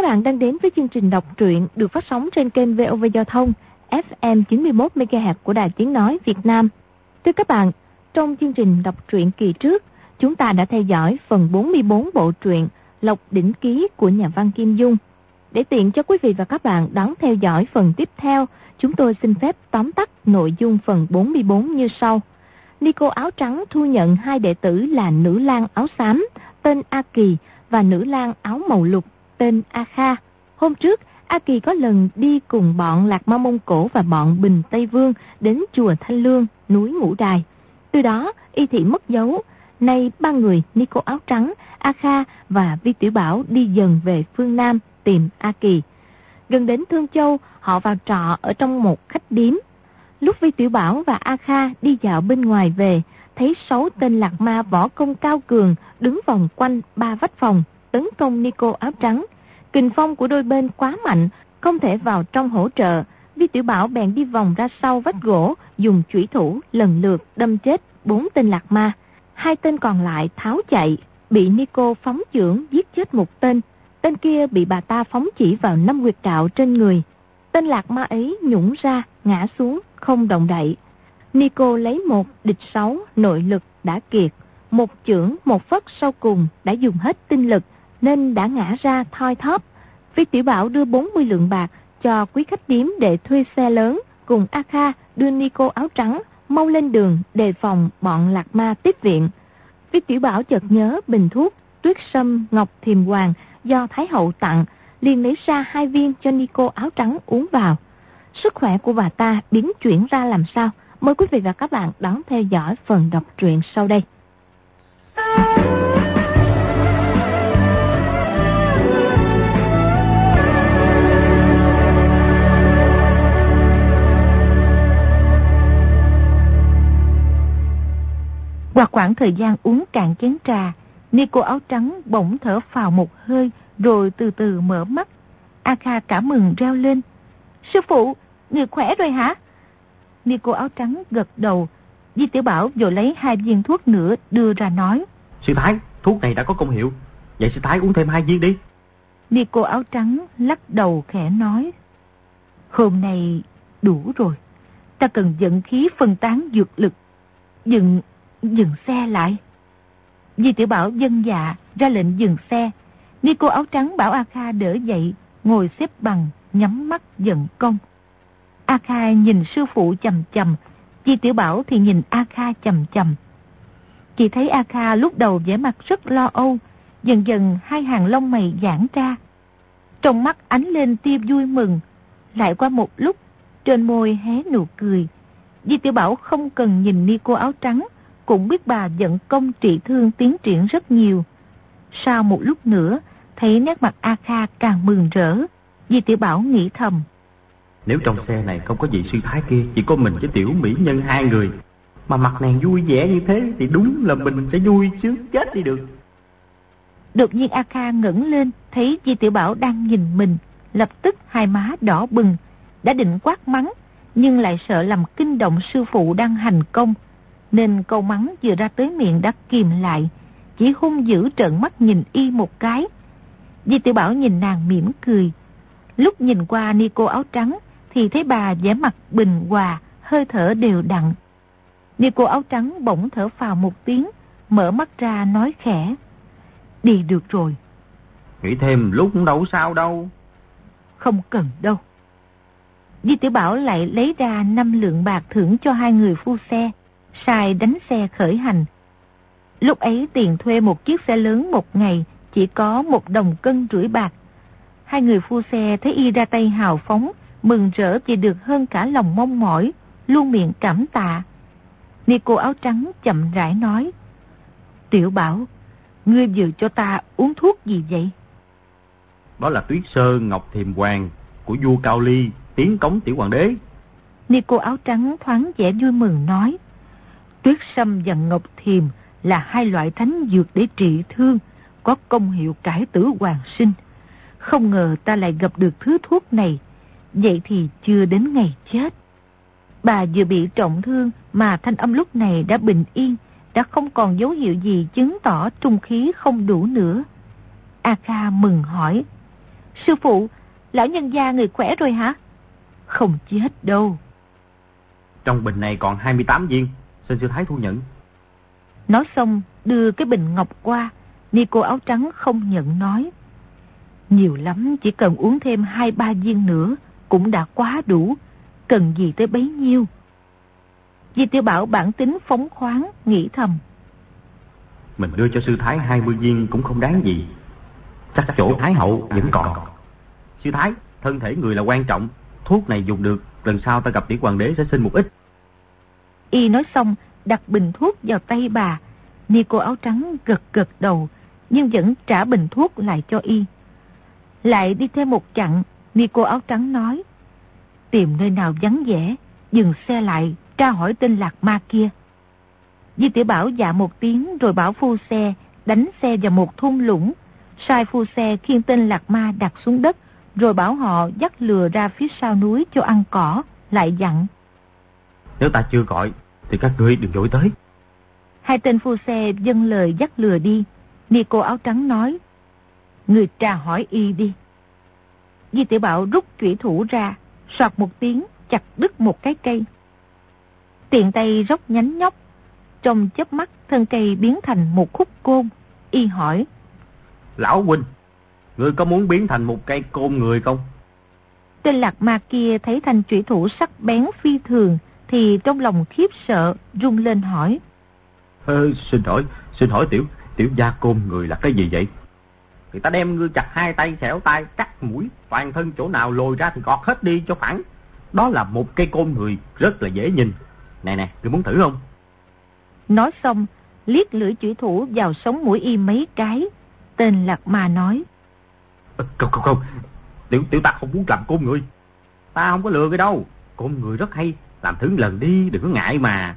bạn đang đến với chương trình đọc truyện được phát sóng trên kênh VOV Giao thông FM 91 MHz của Đài Tiếng nói Việt Nam. Thưa các bạn, trong chương trình đọc truyện kỳ trước, chúng ta đã theo dõi phần 44 bộ truyện Lộc Đỉnh Ký của nhà văn Kim Dung. Để tiện cho quý vị và các bạn đón theo dõi phần tiếp theo, chúng tôi xin phép tóm tắt nội dung phần 44 như sau. Nico áo trắng thu nhận 2 đệ tử là nữ lang áo xám tên A Kỳ và nữ lang áo màu lục tên A Kha. Hôm trước, A Kỳ có lần đi cùng bọn Lạc Ma Mông Cổ và bọn Bình Tây Vương đến chùa Thanh Lương, núi Ngũ Đài. Từ đó, y thị mất dấu. Nay 3 người Nico áo trắng, A Kha và Vi Tiểu Bảo đi dần về phương Nam tìm A Kỳ. Gần đến Thương Châu, họ vào trọ ở trong một khách điếm. Lúc Vi Tiểu Bảo và A Kha đi dạo bên ngoài về, thấy 6 tên lạc ma võ công cao cường đứng vòng quanh 3 vách phòng, tấn công Nico áo trắng. Kình phong của đôi bên quá mạnh, không thể vào trong hỗ trợ. Vi Tiểu Bảo bèn đi vòng ra sau vách gỗ, dùng chủy thủ lần lượt đâm chết 4 tên lạc ma. 2 tên còn lại tháo chạy, bị Nico phóng chưởng giết chết 1 tên. Tên kia bị bà ta phóng chỉ vào 5 huyệt đạo trên người. Tên lạc ma ấy nhũng ra, ngã xuống, không động đậy. Nico lấy 1 địch 6, nội lực đã kiệt. 1 chưởng, 1 phất sau cùng đã dùng hết tinh lực, nên đã ngã ra thoi thóp. Vi Tiểu Bảo đưa 40 lượng bạc cho quý khách điếm để thuê xe lớn, cùng A Kha đưa Nico áo trắng mau lên đường đề phòng bọn lạc ma tiếp viện. Vi Tiểu Bảo chợt nhớ bình thuốc Tuyết Sâm Ngọc Thiềm Hoàng do Thái Hậu tặng, liền lấy ra 2 viên cho Nico áo trắng uống vào. Sức khỏe của bà ta biến chuyển ra làm sao? Mời quý vị và các bạn đón theo dõi phần đọc truyện sau đây. Qua khoảng thời gian uống cạn chén trà, Nico áo trắng bỗng thở phào một hơi, rồi từ từ mở mắt. A Kha cả mừng reo lên: "Sư phụ, người khỏe rồi hả?" Nico áo trắng gật đầu. Vi Tiểu Bảo vội lấy 2 viên thuốc nữa đưa ra nói: "Sư Thái, thuốc này đã có công hiệu, vậy sư Thái uống thêm 2 viên đi." Nico áo trắng lắc đầu khẽ nói: "Hôm nay đủ rồi, ta cần vận khí phân tán dược lực. Dừng xe lại." Vi Tiểu Bảo vâng dạ ra lệnh dừng xe. Nico áo trắng bảo A Kha đỡ dậy, ngồi xếp bằng, nhắm mắt vận công. A Kha nhìn sư phụ chằm chằm, Vi Tiểu Bảo thì nhìn A Kha chằm chằm. Chỉ thấy A Kha lúc đầu vẻ mặt rất lo âu, dần dần 2 hàng lông mày giãn ra. Trong mắt ánh lên tia vui mừng, lại qua một lúc, trên môi hé nụ cười. Vi Tiểu Bảo không cần nhìn Nico áo trắng, cũng biết bà vận công trị thương tiến triển rất nhiều. Sau một lúc nữa, thấy nét mặt A Kha càng mừng rỡ, Vi Tiểu Bảo nghĩ thầm: "Nếu trong xe này không có vị sư Thái kia, chỉ có mình với tiểu mỹ nhân 2 người, mà mặt nàng vui vẻ như thế thì đúng là mình sẽ vui chứ chết đi được." Đột nhiên A Kha ngẩng lên, thấy Vi Tiểu Bảo đang nhìn mình, lập tức 2 má đỏ bừng, đã định quát mắng, nhưng lại sợ làm kinh động sư phụ đang hành công, nên câu mắng vừa ra tới miệng đã kìm lại, chỉ hung dữ trợn mắt nhìn y một cái. Vi Tiểu Bảo nhìn nàng mỉm cười. Lúc nhìn qua Nico áo trắng thì thấy bà vẻ mặt bình hòa, hơi thở đều đặn. Nico áo trắng bỗng thở phào một tiếng, mở mắt ra nói khẽ: "Đi được rồi." "Nghĩ thêm lúc cũng đâu sao đâu." "Không cần đâu." Vi Tiểu Bảo lại lấy ra 5 lượng bạc thưởng cho 2 người phu xe, sai đánh xe khởi hành. Lúc ấy tiền thuê một chiếc xe lớn một ngày chỉ có 1 đồng cân rưỡi bạc. 2 người phu xe thấy y ra tay hào phóng, mừng rỡ vì được hơn cả lòng mong mỏi, luôn miệng cảm tạ. Nico áo trắng chậm rãi nói: "Tiểu Bảo, ngươi vừa cho ta uống thuốc gì vậy?" "Đó là Tuyết Sơn Ngọc Thiềm Hoàng của vua Cao Ly, tiến cống tiểu hoàng đế." Nico áo trắng thoáng vẻ vui mừng nói: "Tuyết Sâm và Ngọc Thiềm là 2 loại thánh dược để trị thương, có công hiệu cải tử hoàn sinh. Không ngờ ta lại gặp được thứ thuốc này, vậy thì chưa đến ngày chết." Bà vừa bị trọng thương mà thanh âm lúc này đã bình yên, đã không còn dấu hiệu gì chứng tỏ trung khí không đủ nữa. A Kha mừng hỏi: Sư phụ, lão nhân gia người khỏe rồi hả? Không chết đâu. Trong bình này còn 28 viên, xin sư thái thu nhận. Nói xong đưa cái bình ngọc qua. Ni cô áo trắng không nhận nói: nhiều lắm chỉ cần uống thêm 2-3 viên nữa cũng đã quá đủ, cần gì tới bấy nhiêu. Di Tiểu Bảo bản tính phóng khoáng, nghĩ thầm: mình đưa cho sư thái 20 viên cũng không đáng gì, chắc chỗ thái hậu vẫn còn. Sư thái, thân thể người là quan trọng, thuốc này dùng được, lần sau ta gặp tiểu hoàng đế sẽ xin một ít. Y nói xong đặt bình thuốc vào tay bà. Ni cô áo trắng gật gật đầu, nhưng vẫn trả bình thuốc lại cho Y. Lại đi thêm một chặng, Ni cô áo trắng nói: tìm nơi nào vắng vẻ, dừng xe lại, tra hỏi tên Lạc Ma kia. Di Tiểu Bảo dạ một tiếng rồi bảo phu xe đánh xe vào một thung lũng, sai phu xe khiêng tên Lạc Ma đặt xuống đất, rồi bảo họ dắt lừa ra phía sau núi cho ăn cỏ, lại dặn: nếu ta chưa gọi thì các ngươi đừng vội tới. Hai tên phu xe vâng lời dắt lừa đi. Ni cô áo trắng nói: người tra hỏi Y đi. Di Tiểu Bảo rút chủy thủ ra, soạt một tiếng chặt đứt một cái cây. Tiện tay róc nhánh nhóc, trong chớp mắt thân cây biến thành một khúc côn. Y hỏi: lão huynh, ngươi có muốn biến thành một cây côn người không? Tên Lạc Ma kia thấy thanh chủy thủ sắc bén phi thường thì trong lòng khiếp sợ, rung lên hỏi: xin hỏi tiểu gia côn người là cái gì vậy? Người ta đem ngươi chặt hai tay xẻo tay, cắt mũi, toàn thân chỗ nào lồi ra thì gọt hết đi cho phẳng. Đó là một cây côn người, rất là dễ nhìn. Nè, ngươi muốn thử không? Nói xong liếc lưỡi chủy thủ vào sống mũi Y mấy cái. Tên Lạc Ma nói: Không, tiểu ta không muốn làm côn người. Ta không có lừa cái đâu, côn người rất hay, làm thử lần đi, đừng có ngại mà.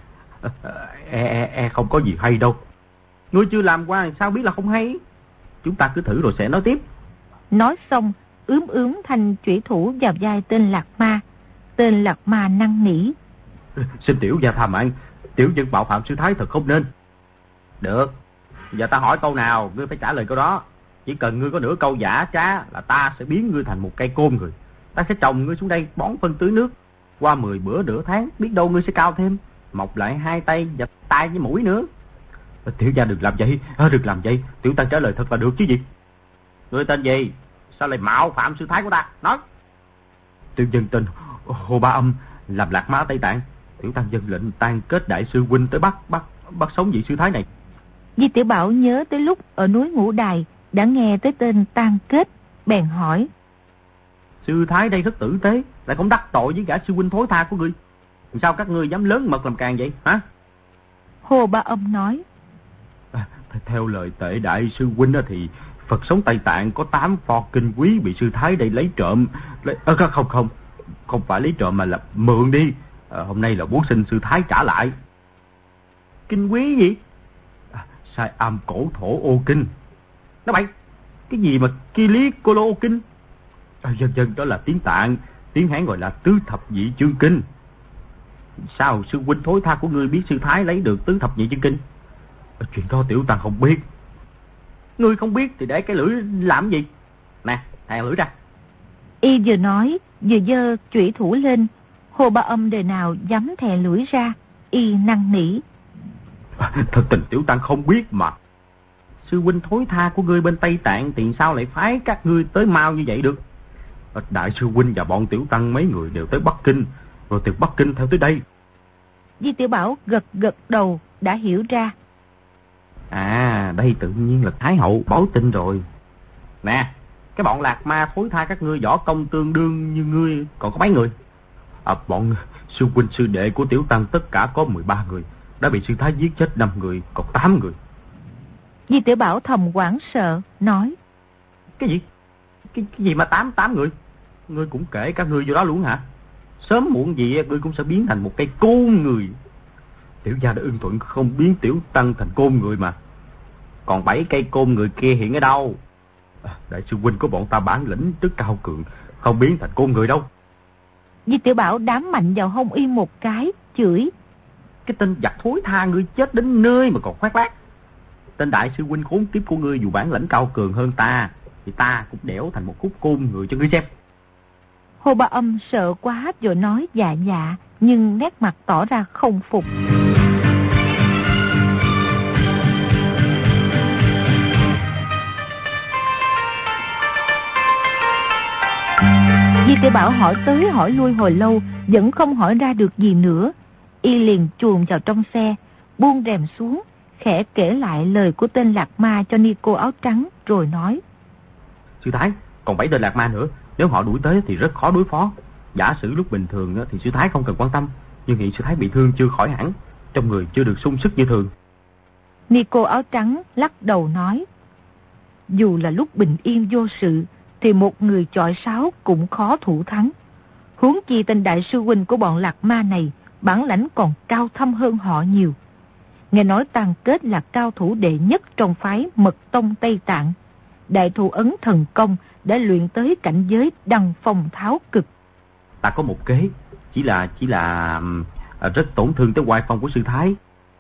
Không có gì hay đâu. Ngươi chưa làm qua sao biết là không hay? Chúng ta cứ thử rồi sẽ nói tiếp. Nói xong ướm thanh chủy thủ vào vai tên Lạc Ma. Tên Lạc Ma năn nỉ: xin tiểu gia tha mạng, tiểu nhân bạo phạm sư thái thật không nên. Được, giờ ta hỏi câu nào ngươi phải trả lời câu đó. Chỉ cần ngươi có nửa câu giả trá là ta sẽ biến ngươi thành một cây côn người. Ta sẽ trồng ngươi xuống đây bón phân tưới nước. Qua 10 bữa nửa tháng, biết đâu ngươi sẽ cao thêm, mọc lại hai tay và tay với mũi nữa. Tiểu gia đừng làm vậy, đừng làm vậy. Tiểu tăng trả lời thật là được chứ gì. Ngươi tên gì? Sao lại mạo phạm sư thái của ta? Nói. Tiểu nhân tên Hồ Ba Âm, làm Lạc Ma Tây Tạng. Tiểu tăng dân lệnh tan kết đại sư huynh tới bắt sống vị sư thái này. Di Tiểu Bảo nhớ tới lúc ở núi Ngũ Đài đã nghe tới tên tan kết, bèn hỏi: sư thái đây rất tử tế, lại cũng đắc tội với gã sư huynh thối tha của ngươi. Sao các ngươi dám lớn mật làm càng vậy hả? Hồ Ba Âm nói: theo lời tệ đại sư huynh thì Phật sống Tây Tạng có 8 pho kinh quý bị sư thái đây lấy trộm. Không phải lấy trộm mà là mượn đi. Hôm nay là muốn xin sư thái trả lại. Kinh quý gì? Sai am cổ thổ ô kinh. Nó bậy, cái gì mà Kili Cô Lô ô kinh? Dân đó là tiếng Tạng, tiếng Hán gọi là tứ thập nhị chương kinh. Sao sư huynh thối tha của ngươi biết sư thái lấy được tứ thập nhị chương kinh? Chuyện đó tiểu tăng không biết. Ngươi không biết thì để cái lưỡi làm gì? Nè, thè lưỡi ra. Y vừa nói vừa giơ chủy thủ lên. Hồ Ba Âm đời nào dám thè lưỡi ra. Y năn nỉ: thật tình tiểu tăng không biết mà. Sư huynh thối tha của ngươi bên Tây Tạng thì sao lại phái các ngươi tới mau như vậy được? Đại sư huynh và bọn tiểu tăng mấy người đều tới Bắc Kinh, rồi từ Bắc Kinh theo tới đây. Di Tiểu Bảo gật đầu đã hiểu ra. Đây tự nhiên là Thái hậu báo tin rồi. Nè, cái bọn Lạc Ma thối tha các ngươi võ công tương đương như ngươi còn có mấy người? Bọn sư huynh sư đệ của tiểu tăng tất cả có 13 người, đã bị sư thái giết chết 5 người, còn 8 người. Di Tiểu Bảo thầm hoảng sợ nói: Cái gì? Cái gì mà 8 người? Ngươi cũng kể các ngươi vô đó luôn hả? Sớm muộn gì ngươi cũng sẽ biến thành một cây côn người. Tiểu gia đã ưng thuận không biến tiểu tăng thành côn người mà. Còn 7 cây côn người kia hiện ở đâu? Đại sư huynh của bọn ta bản lĩnh rất cao cường, không biến thành côn người đâu. Di Tiểu Bảo đám mạnh vào hông Y một cái, chửi: Cái tên giặc thối tha, ngươi chết đến nơi mà còn khoác lác. Tên đại sư huynh khốn kiếp của ngươi dù bản lĩnh cao cường hơn ta, thì ta cũng đẽo thành một khúc côn người cho ngươi xem. Hồ Ba Âm sợ quá rồi nói dạ dạ, nhưng nét mặt tỏ ra không phục. Di Tiểu Bảo hỏi tới hỏi lui hồi lâu, vẫn không hỏi ra được gì nữa. Y liền chuồn vào trong xe, buông rèm xuống, khẽ kể lại lời của tên Lạc Ma cho Ni Cô áo trắng, rồi nói: Sư Thái, còn 7 tên Lạc Ma nữa, nếu họ đuổi tới thì rất khó đối phó. Giả sử lúc bình thường thì sư Thái không cần quan tâm, nhưng hiện sư Thái bị thương chưa khỏi hẳn, trong người chưa được sung sức như thường. Ni Cô áo trắng lắc đầu nói: Dù là lúc bình yên vô sự thì một người chọi sáo cũng khó thủ thắng. Huống chi tên đại sư huynh của bọn Lạc Ma này bản lãnh còn cao thâm hơn họ nhiều. Nghe nói Tàn Kết là cao thủ đệ nhất trong phái Mật Tông Tây Tạng. Đại thủ ấn thần công đã luyện tới cảnh giới đăng phong tháo cực. Ta có một kế, chỉ là rất tổn thương tới oai phong của sư Thái.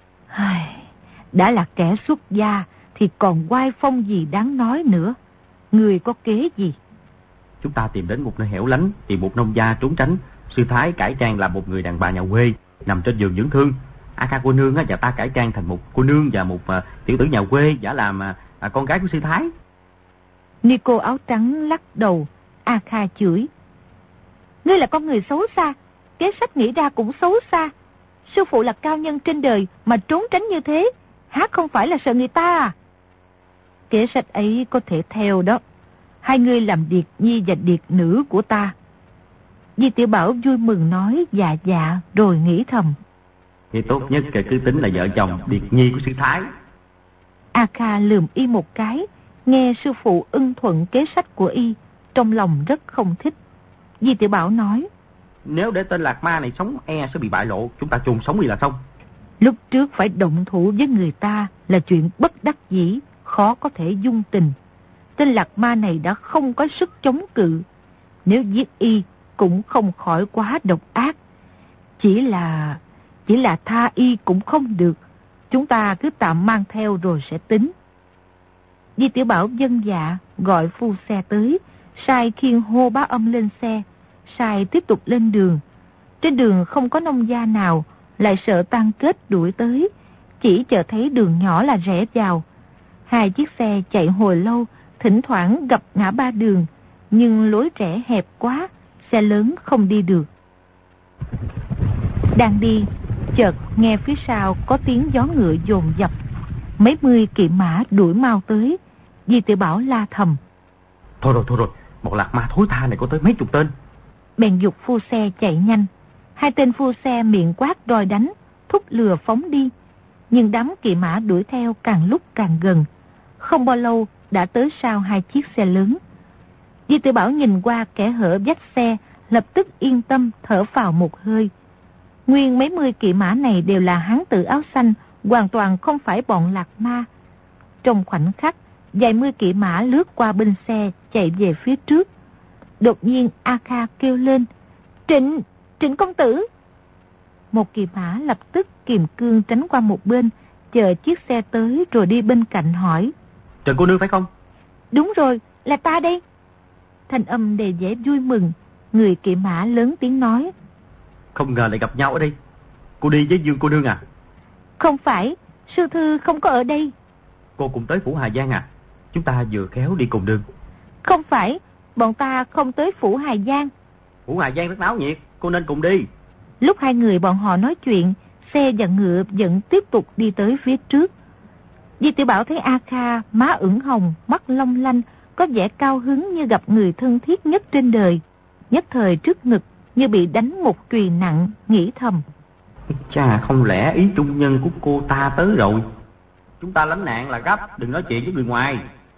Đã là kẻ xuất gia thì còn oai phong gì đáng nói nữa. Người có kế gì? Chúng ta tìm đến một nơi hẻo lánh, tìm một nông gia trốn tránh. Sư Thái cải trang làm một người đàn bà nhà quê, nằm trên giường dưỡng thương. A Kha cô nương và ta cải trang thành một cô nương và một tiểu tử nhà quê, giả làm con gái của sư Thái. Ni Cô áo trắng lắc đầu. A Kha chửi: Ngươi là con người xấu xa, kế sách nghĩ ra cũng xấu xa. Sư phụ là cao nhân trên đời mà trốn tránh như thế, há không phải là sợ người ta à? Kế sách ấy có thể theo đó. Hai người làm điệt nhi và điệt nữ của ta. Di Tiểu Bảo vui mừng nói dạ dạ, rồi nghĩ thầm: Thì tốt nhất cứ tính là vợ chồng điệt nhi của sư Thái. A Kha lườm y một cái, nghe sư phụ ưng thuận kế sách của y, trong lòng rất không thích. Di Tiểu Bảo nói: Nếu để tên Lạc Ma này sống sẽ bị bại lộ, chúng ta chôn sống y là xong. Lúc trước phải động thủ với người ta là chuyện bất đắc dĩ, khó có thể dung tình. Tên Lạc Ma này đã không có sức chống cự, nếu giết y cũng không khỏi quá độc ác. Chỉ là tha y cũng không được. Chúng ta cứ tạm mang theo rồi sẽ tính. Di Tiểu Bảo vâng dạ, gọi phu xe tới, sai khiêng Hồ Bá Âm lên xe, sai tiếp tục lên đường. Trên đường không có nông gia nào, lại sợ Tàn Kết đuổi tới, chỉ chờ thấy đường nhỏ là rẽ vào. Hai chiếc xe chạy hồi lâu, thỉnh thoảng gặp ngã ba đường, nhưng lối rẽ hẹp quá, xe lớn không đi được. Đang đi, chợt nghe phía sau có tiếng gió ngựa dồn dập, mấy mươi kỵ mã đuổi mau tới. Di Tiểu Bảo la thầm: Thôi rồi, bọn Lạc Ma thối tha này có tới mấy chục tên. Bèn giục phu xe chạy nhanh. Hai tên phu xe miệng quát đòi đánh, thúc lừa phóng đi. Nhưng đám kỵ mã đuổi theo càng lúc càng gần. Không bao lâu đã tới sau hai chiếc xe lớn. Di Tiểu Bảo nhìn qua kẻ hở vách xe, lập tức yên tâm thở phào một hơi. Nguyên mấy mươi kỵ mã này đều là hán tử áo xanh, hoàn toàn không phải bọn Lạc Ma. Trong khoảnh khắc, vài mươi kỵ mã lướt qua bên xe chạy về phía trước. Đột nhiên A Kha kêu lên: Trịnh công tử! Một kỵ mã lập tức kiềm cương tránh qua một bên, chờ chiếc xe tới rồi đi bên cạnh hỏi: Trần cô nương phải không? Đúng rồi, là ta đây. Thanh âm đầy vẻ vui mừng. Người kỵ mã lớn tiếng nói: Không ngờ lại gặp nhau ở đây. Cô đi với Dương cô nương à? Không phải, sư thư không có ở đây. Cô cũng tới Phủ Hà Giang à? Chúng ta vừa khéo đi cùng đường. Không phải, bọn ta không tới Phủ Hà Giang. Phủ Hà Giang rất náo nhiệt, cô nên cùng đi. Lúc hai người bọn họ nói chuyện, xe và ngựa vẫn tiếp tục đi tới phía trước. Di Tiểu Bảo thấy A Kha má ửng hồng, mắt long lanh, có vẻ cao hứng như gặp người thân thiết nhất trên đời. Nhất thời trước ngực như bị đánh một chùy nặng, nghĩ thầm: Chà, không lẽ ý trung nhân của cô ta tới rồi? Chúng ta lánh nạn là gấp, đừng nói chuyện với người ngoài.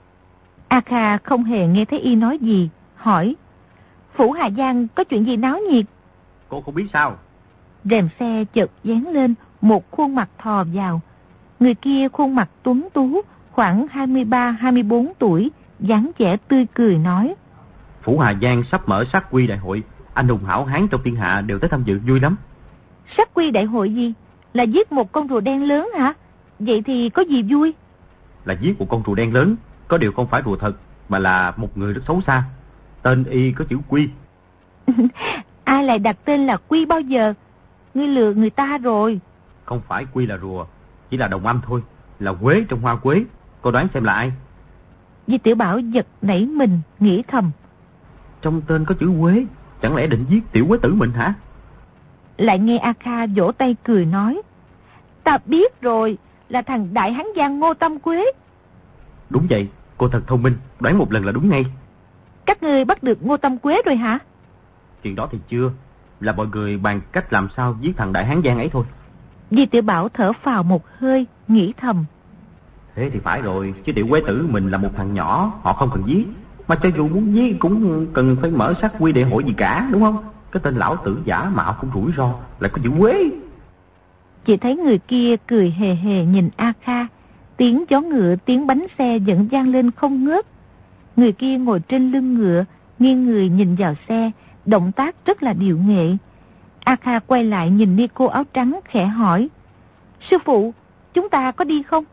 A Kha không hề nghe thấy y nói gì, hỏi: Phủ Hà Giang có chuyện gì náo nhiệt? Cô không biết sao? Rèm xe chợt dán lên, một khuôn mặt thò vào. Người kia khuôn mặt tuấn tú, khoảng 23-24 tuổi, dáng vẻ tươi cười nói: Phủ Hà Giang sắp mở sát quy đại hội, anh hùng hảo hán trong thiên hạ đều tới tham dự, vui lắm. Sát quy đại hội gì? Là giết một con rùa đen lớn hả? Vậy thì có gì vui? Là giết một con rùa đen lớn, có điều không phải rùa thật, mà là một người rất xấu xa. Tên y có chữ Quy. Ai lại đặt tên là Quy bao giờ? Ngươi lừa người ta rồi. Không phải Quy là rùa, chỉ là đồng âm thôi, là quế trong hoa quế. Cô đoán xem là ai? Di Tiểu Bảo giật nảy mình, nghĩ thầm. Trong tên có chữ Quế, chẳng lẽ định giết tiểu quế tử mình hả? Lại nghe A Kha vỗ tay cười nói. Ta biết rồi, là thằng đại hán giang Ngô Tâm Quế. Đúng vậy, cô thật thông minh, đoán một lần là đúng ngay. Các ngươi bắt được Ngô Tâm Quế rồi hả? Chuyện đó thì chưa, là mọi người bàn cách làm sao giết thằng đại hán giang ấy thôi. Di Tiểu Bảo thở phào một hơi, nghĩ thầm. Thế thì phải rồi, chứ tiểu quế tử mình là một thằng nhỏ, họ không cần giết. Mà cho dù muốn giết cũng cần phải mở sát quy đệ hội gì cả, đúng không? Cái tên lão tử giả mạo cũng rủi ro, lại có chữ Quế. Chỉ thấy người kia cười hề hề nhìn A Kha, tiếng gió ngựa, tiếng bánh xe vẫn vang lên không ngớt. Người kia ngồi trên lưng ngựa, nghiêng người nhìn vào xe, động tác rất là điệu nghệ. A Kha quay lại nhìn ni cô áo trắng khẽ hỏi. Sư phụ, chúng ta có đi không?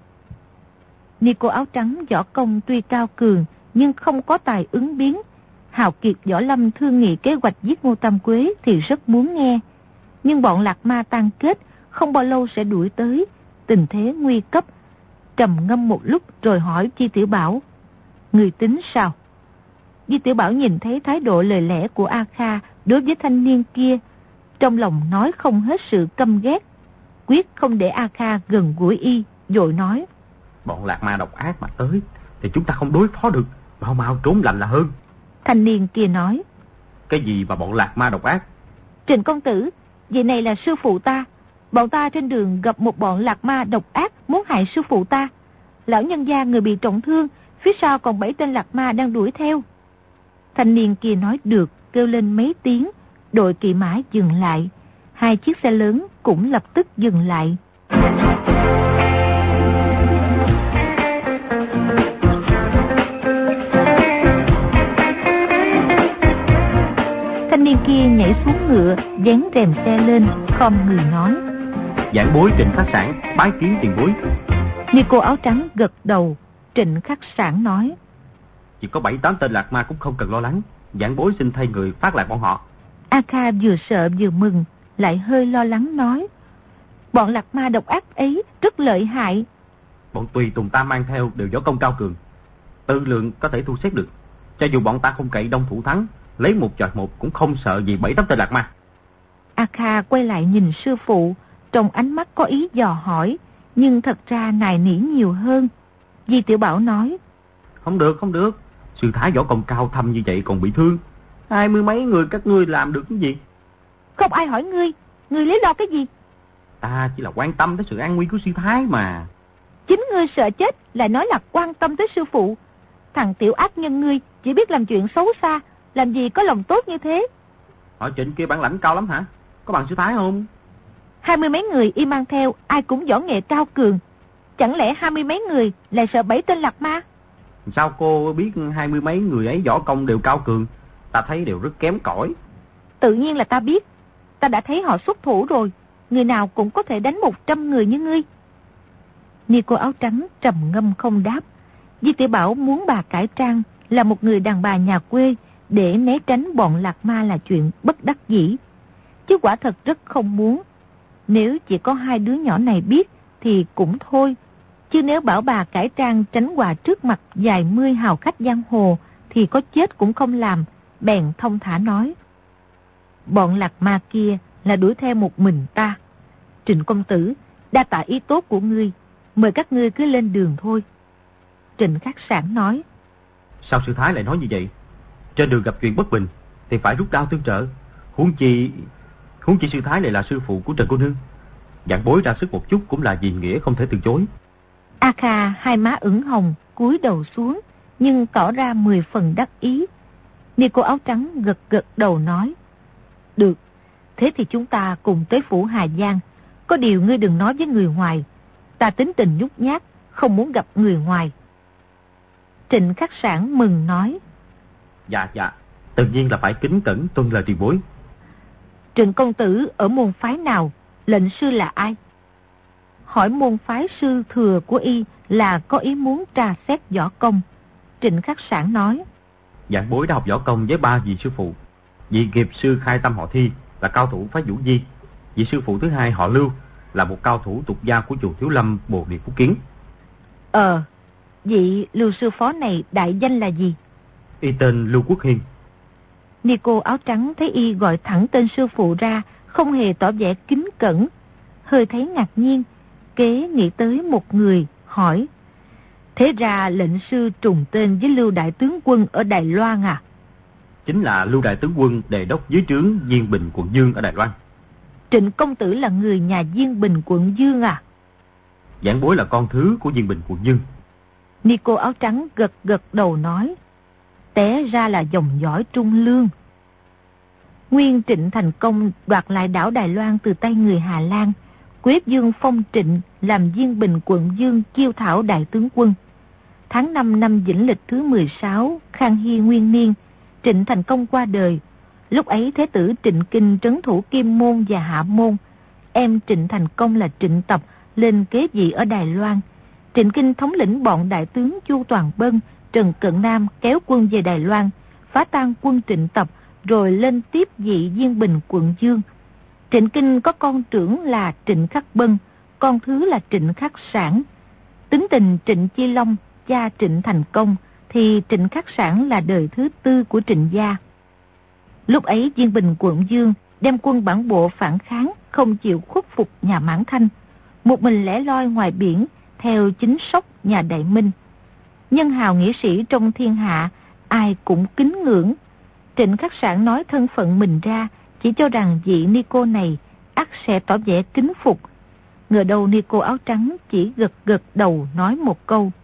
Ni cô áo trắng võ công tuy cao cường, nhưng không có tài ứng biến. Hào kiệt võ lâm thương nghị kế hoạch giết Ngô Tam Quế thì rất muốn nghe. Nhưng bọn Lạc Ma tan kết, không bao lâu sẽ đuổi tới. Tình thế nguy cấp. Trầm ngâm một lúc rồi hỏi Di Tiểu Bảo. Người tính sao? Di Tiểu Bảo nhìn thấy thái độ lời lẽ của A Kha đối với thanh niên kia, trong lòng nói không hết sự căm ghét. Quyết không để A Kha gần gũi y, vội nói. Bọn Lạc Ma độc ác mà tới thì chúng ta không đối phó được, mau mau trốn lành là hơn. Thanh niên kia nói. Cái gì mà bọn Lạc Ma độc ác? Trịnh công tử, vậy này là sư phụ ta. Bọn ta trên đường gặp một bọn Lạc Ma độc ác muốn hại sư phụ ta. Lão nhân gia người bị trọng thương, phía sau còn 7 tên Lạc Ma đang đuổi theo. Thanh niên kia nói được, kêu lên mấy tiếng, đội kỵ mã dừng lại. 2 chiếc xe lớn cũng lập tức dừng lại. Thanh niên kia nhảy xuống ngựa, vén rèm xe lên, khom người nói. Giảng bối Trịnh Khắc Sản, bái kiến tiền bối. Ni cô áo trắng gật đầu. Trịnh Khắc Sản nói. Chỉ có 7-8 tên Lạc Ma cũng không cần lo lắng. Giảng bối xin thay người phát lạc bọn họ. A Kha vừa sợ vừa mừng, lại hơi lo lắng nói. Bọn Lạc Ma độc ác ấy rất lợi hại. Bọn tùy tùng ta mang theo đều võ công cao cường, tư lượng có thể thu xếp được. Cho dù bọn ta không cậy đông thủ thắng, lấy một chọi một cũng không sợ gì 7-8 tên Lạc Ma. A Kha quay lại nhìn sư phụ, trong ánh mắt có ý dò hỏi, nhưng thật ra nài nỉ nhiều hơn. Di Tiểu Bảo nói. Không được, không được. Sư thái võ công cao thâm như vậy còn bị thương. 20 mấy người các ngươi làm được cái gì? Không ai hỏi ngươi, ngươi lý do cái gì? Ta chỉ là quan tâm tới sự an nguy của sư thái mà. Chính ngươi sợ chết lại nói là quan tâm tới sư phụ. Thằng tiểu ác nhân ngươi chỉ biết làm chuyện xấu xa, làm gì có lòng tốt như thế. Họ Trịnh kia bản lãnh cao lắm hả? Có bằng sư thái không? 20 mấy người y mang theo ai cũng võ nghệ cao cường. Chẳng lẽ 20 mấy người lại sợ 7 tên Lạc Ma? Sao cô biết 20 mấy người ấy võ công đều cao cường? Ta thấy đều rất kém cỏi. Tự nhiên là ta biết. Ta đã thấy họ xuất thủ rồi. Người nào cũng có thể đánh 100 người như ngươi. Ni cô áo trắng trầm ngâm không đáp. Di Tiểu Bảo muốn bà cải trang là một người đàn bà nhà quê để né tránh bọn Lạc Ma là chuyện bất đắc dĩ. Chứ quả thật rất không muốn. Nếu chỉ có 2 đứa nhỏ này biết thì cũng thôi. Chứ nếu bảo bà cải trang tránh quà trước mặt vài 10 hào khách giang hồ thì có chết cũng không làm. Bèn thông thả nói. Bọn Lạc Ma kia là đuổi theo một mình ta. Trịnh công tử, đa tạ ý tốt của ngươi. Mời các ngươi cứ lên đường thôi. Trịnh Khắc Sản nói. Sao sư thái lại nói như vậy? Trên đường gặp chuyện bất bình thì phải rút đao tương trợ. Huống chi sư thái này là sư phụ của Trần cô nương. Giảng bối ra sức một chút cũng là vì nghĩa không thể từ chối. A Kha hai má ửng hồng, cúi đầu xuống, nhưng tỏ ra 10 phần đắc ý. Ni cô áo trắng gật gật đầu nói. Được, thế thì chúng ta cùng tới phủ Hà Giang. Có điều ngươi đừng nói với người ngoài. Ta tính tình nhút nhát, không muốn gặp người ngoài. Trịnh Khắc Sản mừng nói. Dạ, tự nhiên là phải kính cẩn tuân lời tiền bối. Trịnh công tử ở môn phái nào? Lệnh sư là ai? Hỏi môn phái sư thừa của y là có ý muốn tra xét võ công. Trịnh Khắc Sảng nói: Vạn bối đã học võ công với 3 vị sư phụ. Vị nghiệp sư Khai Tâm họ Thi là cao thủ phái Vũ Di. Vị sư phụ thứ hai họ Lưu là một cao thủ tục gia của chùa Thiếu Lâm Bồ Đề Phúc Kiến. Vị Lưu sư phó này đại danh là gì? Y tên Lưu Quốc Hiên. Ni cô áo trắng thấy y gọi thẳng tên sư phụ ra, không hề tỏ vẻ kính cẩn, hơi thấy ngạc nhiên, kế nghĩ tới một người, hỏi: Thế ra lệnh sư trùng tên với Lưu đại tướng quân ở Đài Loan à? Chính là Lưu đại tướng quân đề đốc dưới trướng Diên Bình quận Dương ở Đài Loan. Trịnh công tử là người nhà Diên Bình quận Dương à? Vãn bối là con thứ của Diên Bình quận Dương. Ni cô áo trắng gật gật đầu nói: Té ra là dòng dõi Trung Lương. Nguyên Trịnh thành công đoạt lại đảo Đài Loan từ tay người Hà Lan, quyết Dương phong Trịnh làm Diên Bình quận Dương chiêu thảo đại tướng quân. Tháng 5 năm Vĩnh Lịch thứ 16, Khang Hy Nguyên Niên, Trịnh thành công qua đời. Lúc ấy Thế tử Trịnh Kinh trấn thủ Kim Môn và Hạ Môn. Em Trịnh thành công là Trịnh Tập lên kế vị ở Đài Loan. Trịnh Kinh thống lĩnh bọn đại tướng Chu Toàn Bân, Trần Cận Nam kéo quân về Đài Loan, phá tan quân Trịnh Tập, rồi lên tiếp vị Diên Bình quận Dương. Trịnh Kinh có con trưởng là Trịnh Khắc Bân, con thứ là Trịnh Khắc Sảng. Tính tình Trịnh Chi Long, cha Trịnh thành công, thì Trịnh Khắc Sảng là đời thứ tư của Trịnh gia. Lúc ấy Diên Bình quận Dương đem quân bản bộ phản kháng, không chịu khuất phục nhà Mãn Thanh, một mình lẻ loi ngoài biển theo chính sóc nhà Đại Minh. Nhân hào nghĩa sĩ trong thiên hạ, ai cũng kính ngưỡng. Trịnh Khắc Sảng nói thân phận mình ra, chỉ cho rằng vị ni cô này ắt sẽ tỏ vẻ kính phục. Ngờ đâu ni cô áo trắng chỉ gật gật đầu nói một câu: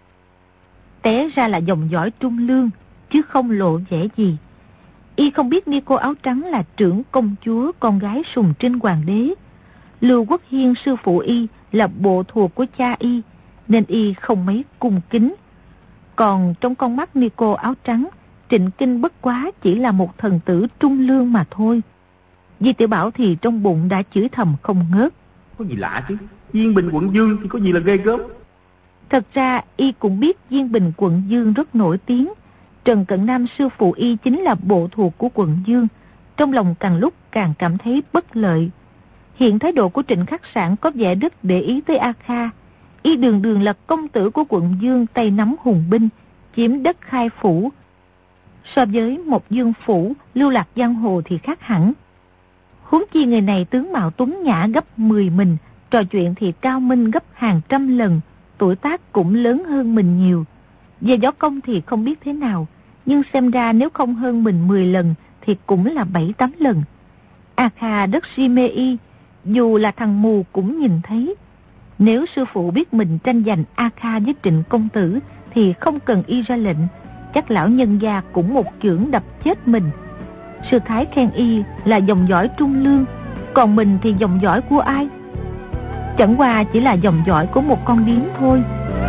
Té ra là dòng dõi Trung Lương, chứ không lộ vẻ gì. Y không biết ni cô áo trắng là trưởng công chúa, con gái sùng trinh hoàng đế. Lưu Quốc Hiên sư phụ y là bộ thuộc của cha y, nên y không mấy cung kính. Còn trong con mắt ni cô áo trắng, Trịnh Kinh bất quá chỉ là một thần tử Trung Lương mà thôi. Di Tiểu Bảo thì trong bụng đã chửi thầm không ngớt. Có gì lạ chứ, Diên Bình quận Dương thì có gì là ghê gớm. Thật ra y cũng biết Diên Bình quận Dương rất nổi tiếng. Trần Cận Nam sư phụ y chính là bộ thuộc của quận Dương. Trong lòng càng lúc càng cảm thấy bất lợi. Hiện thái độ của Trịnh Khắc Sảng có vẻ rất để ý tới A Kha. Y đường đường là công tử của quận Dương, tay nắm hùng binh, chiếm đất Khai phủ. So với một Dương phủ lưu lạc giang hồ thì khác hẳn. Huống chi người này tướng mạo tuấn nhã gấp 10 mình, trò chuyện thì cao minh gấp hàng trăm lần, tuổi tác cũng lớn hơn mình nhiều. Về võ công thì không biết thế nào, nhưng xem ra nếu không hơn mình 10 lần thì cũng là 7-8 lần. A Kha rất si mê y, dù là thằng mù cũng nhìn thấy. Nếu sư phụ biết mình tranh giành A Kha với Trịnh công tử thì không cần y ra lệnh, chắc lão nhân gia cũng một chưởng đập chết mình. Sư thái khen y là dòng dõi Trung Lương, còn mình thì dòng dõi của ai? Chẳng qua chỉ là dòng dõi của một con điếm thôi.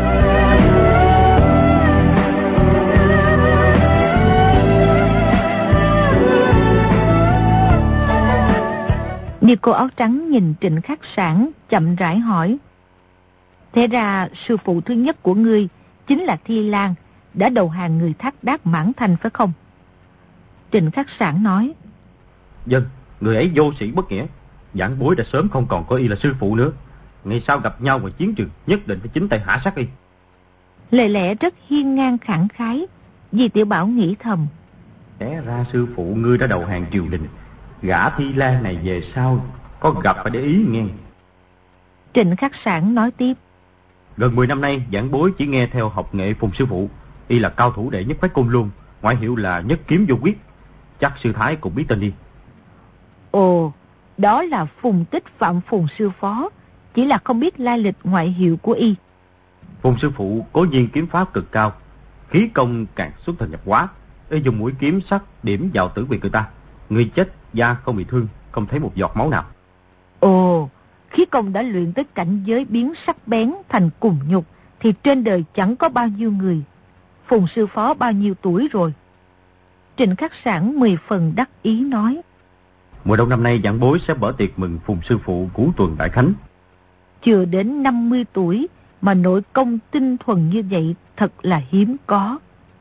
Ni cô áo trắng nhìn Trịnh Khắc Sảng chậm rãi hỏi: Thế ra sư phụ thứ nhất của ngươi chính là Thi Lan, đã đầu hàng người Thác Đác Mãn Thanh phải không? Trịnh Khắc Sảng nói: Vâng, người ấy vô sĩ bất nghĩa. Vãn bối đã sớm không còn coi y là sư phụ nữa. Ngày sau gặp nhau ngoài chiến trường, nhất định phải chính tay hạ sát y. Lời lẽ rất hiên ngang khẳng khái. Di Tiểu Bảo nghĩ thầm: Té ra sư phụ ngươi đã đầu hàng triều đình. Gã Thi Lan này về sau có gặp phải để ý nghe. Trịnh Khắc Sảng nói tiếp: Gần 10 năm nay, vãn bối chỉ nghe theo học nghệ Phùng sư phụ. Y là cao thủ đệ nhất phái Côn Luân, ngoại hiệu là Nhất Kiếm Vô Quyết. Chắc sư thái cũng biết tên y. Ồ, đó là Phùng Tích Phạm Phùng sư phó, chỉ là không biết lai lịch ngoại hiệu của y. Phùng sư phụ cố nhiên kiếm pháp cực cao, khí công càng xuất thần nhập hóa. Y dùng mũi kiếm sắc điểm vào tử huyệt người ta, người chết da không bị thương, không thấy một giọt máu nào. Ồ, khí công đã luyện tới cảnh giới biến sắc bén thành cùng nhục thì trên đời chẳng có bao nhiêu người. Phùng sư phó bao nhiêu tuổi rồi? Trịnh Khắc Sảng 10 phần đắc ý nói: Mùa đông năm nay vãn bối sẽ mở tiệc mừng Phùng sư phụ Củ Tuần đại khánh. Chưa đến 50 tuổi mà nội công tinh thuần như vậy thật là hiếm có.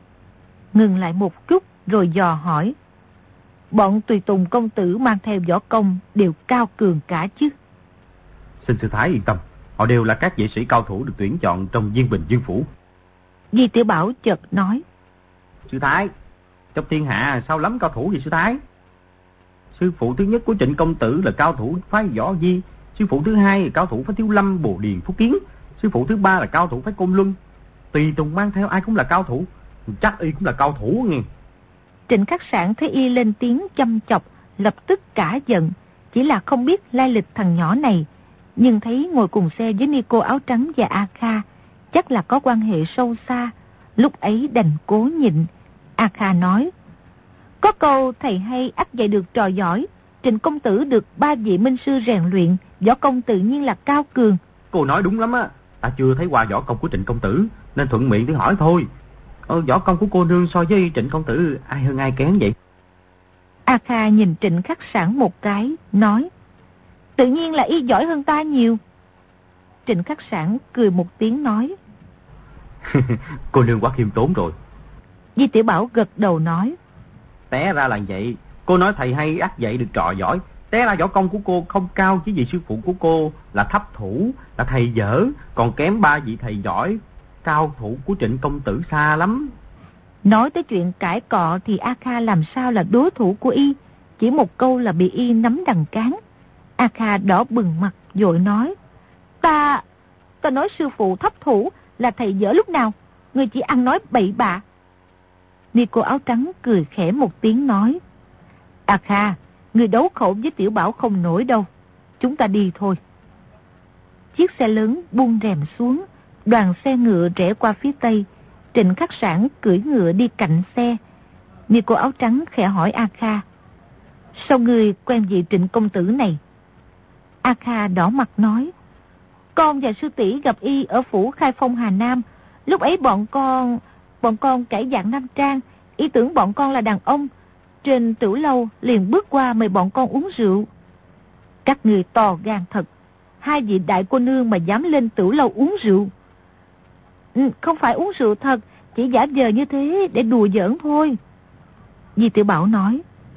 ngừng lại một chút rồi dò hỏi. Bọn tùy tùng công tử mang theo võ công đều cao cường cả chứ? Xin sư thái yên tâm, họ đều là các vệ sĩ cao thủ được tuyển chọn trong Viên Bình Dương Phủ. Di Tiểu Bảo chợt nói. Sư thái, trong thiên hạ sao lắm cao thủ vậy sư thái? Sư phụ thứ nhất của Trịnh công tử là cao thủ phái Võ Di, sư phụ thứ hai là cao thủ phái Thiếu Lâm, Bồ Điền, Phúc Kiến, sư phụ thứ ba là cao thủ phái Côn Luân. Tùy tùng mang theo ai cũng là cao thủ, chắc y cũng là cao thủ nghe. Trịnh Khắc Sảng thấy y lên tiếng chăm chọc, lập tức cả giận, chỉ là không biết lai lịch thằng nhỏ này, nhưng thấy ngồi cùng xe với Nico áo trắng và A Kha, chắc là có quan hệ sâu xa, lúc ấy đành cố nhịn. A Kha nói, có câu thầy hay ắt dạy được trò giỏi, Trịnh công tử được 3 vị minh sư rèn luyện, võ công tự nhiên là cao cường. Cô nói đúng lắm á, ta chưa thấy qua võ công của Trịnh công tử, nên thuận miệng để hỏi thôi. Võ công của cô nương so với Trịnh công tử ai hơn ai kém vậy? A Kha nhìn Trịnh Khắc Sảng một cái, nói, tự nhiên là y giỏi hơn ta nhiều. Trịnh Khắc Sảng cười một tiếng nói, cô nương quá khiêm tốn rồi. Di Tiểu Bảo gật đầu nói, té ra là vậy, cô nói thầy hay ắt dạy được trò giỏi, té ra võ công của cô không cao, chứ vì sư phụ của cô là thấp thủ, là thầy dở, còn kém 3 vị thầy giỏi, cao thủ của Trịnh công tử xa lắm. Nói tới chuyện cãi cọ thì A Kha làm sao là đối thủ của y, chỉ một câu là bị y nắm đằng cán. A Kha đỏ bừng mặt vội nói, Ta nói sư phụ thấp thủ là thầy dở lúc nào, người chỉ ăn nói bậy bạ. Nico áo trắng cười khẽ một tiếng nói, A Kha, người đấu khẩu với Tiểu Bảo không nổi đâu, chúng ta đi thôi. Chiếc xe lớn buông rèm xuống, đoàn xe ngựa rẽ qua phía tây. Trịnh Khắc Sảng cưỡi ngựa đi cạnh xe. Nico áo trắng khẽ hỏi A Kha, sao người quen vị Trịnh công tử này? A Kha đỏ mặt nói, con và sư tỷ gặp y ở phủ Khai Phong Hà Nam. Lúc ấy bọn con cải dạng nam trang, y tưởng bọn con là đàn ông. Trên tửu lâu liền bước qua mời bọn con uống rượu. Các người to gan thật, 2 vị đại cô nương mà dám lên tửu lâu uống rượu. Không phải uống rượu thật, chỉ giả vờ như thế để đùa giỡn thôi. Di Tiểu Bảo nói,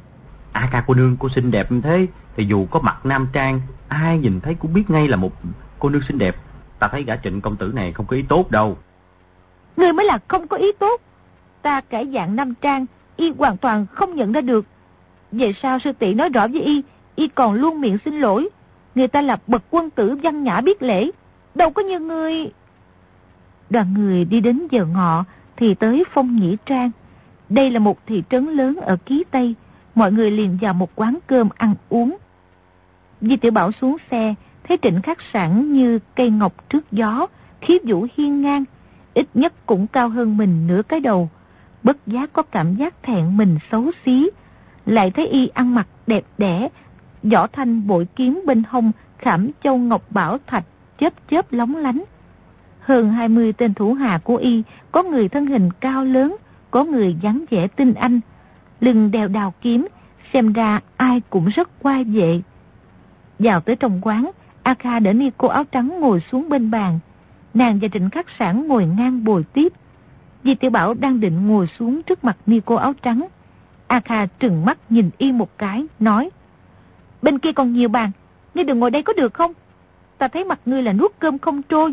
A Kha cô nương cô xinh đẹp như thế, thì dù có mặt nam trang, ai nhìn thấy cũng biết ngay là một cô nương xinh đẹp. Ta thấy gã Trịnh công tử này không có ý tốt đâu. Người mới là không có ý tốt. Ta cải dạng nam trang, y hoàn toàn không nhận ra được. Vậy sao sư tỷ nói rõ với y còn luôn miệng xin lỗi. Người ta là bậc quân tử văn nhã biết lễ, đâu có như ngươi. Đoàn người đi đến giờ ngọ thì tới Phong Nhĩ Trang. Đây là một thị trấn lớn ở Ký Tây. Mọi người liền vào một quán cơm ăn uống. Di Tiểu Bảo xuống xe, thấy Trịnh Khắc Sảng như cây ngọc trước gió, khí vũ hiên ngang, ít nhất cũng cao hơn mình nửa cái đầu. Bất giác có cảm giác thẹn mình xấu xí. Lại thấy y ăn mặc đẹp đẽ, võ thanh bội kiếm bên hông khảm châu ngọc bảo thạch chớp chớp lóng lánh. Hơn 20 tên thủ hạ của y, có người thân hình cao lớn, có người dáng vẻ tinh anh, lưng đeo đào kiếm, xem ra ai cũng rất oai vệ. Vào tới trong quán, A Kha để Nico áo trắng ngồi xuống bên bàn. Nàng và Trịnh Khắc Sảng ngồi ngang bồi tiếp. Di Tiểu Bảo đang định ngồi xuống trước mặt Nico áo trắng. A Kha trừng mắt nhìn y một cái, nói, bên kia còn nhiều bàn, ngươi đừng ngồi đây có được không? Ta thấy mặt ngươi là nuốt cơm không trôi.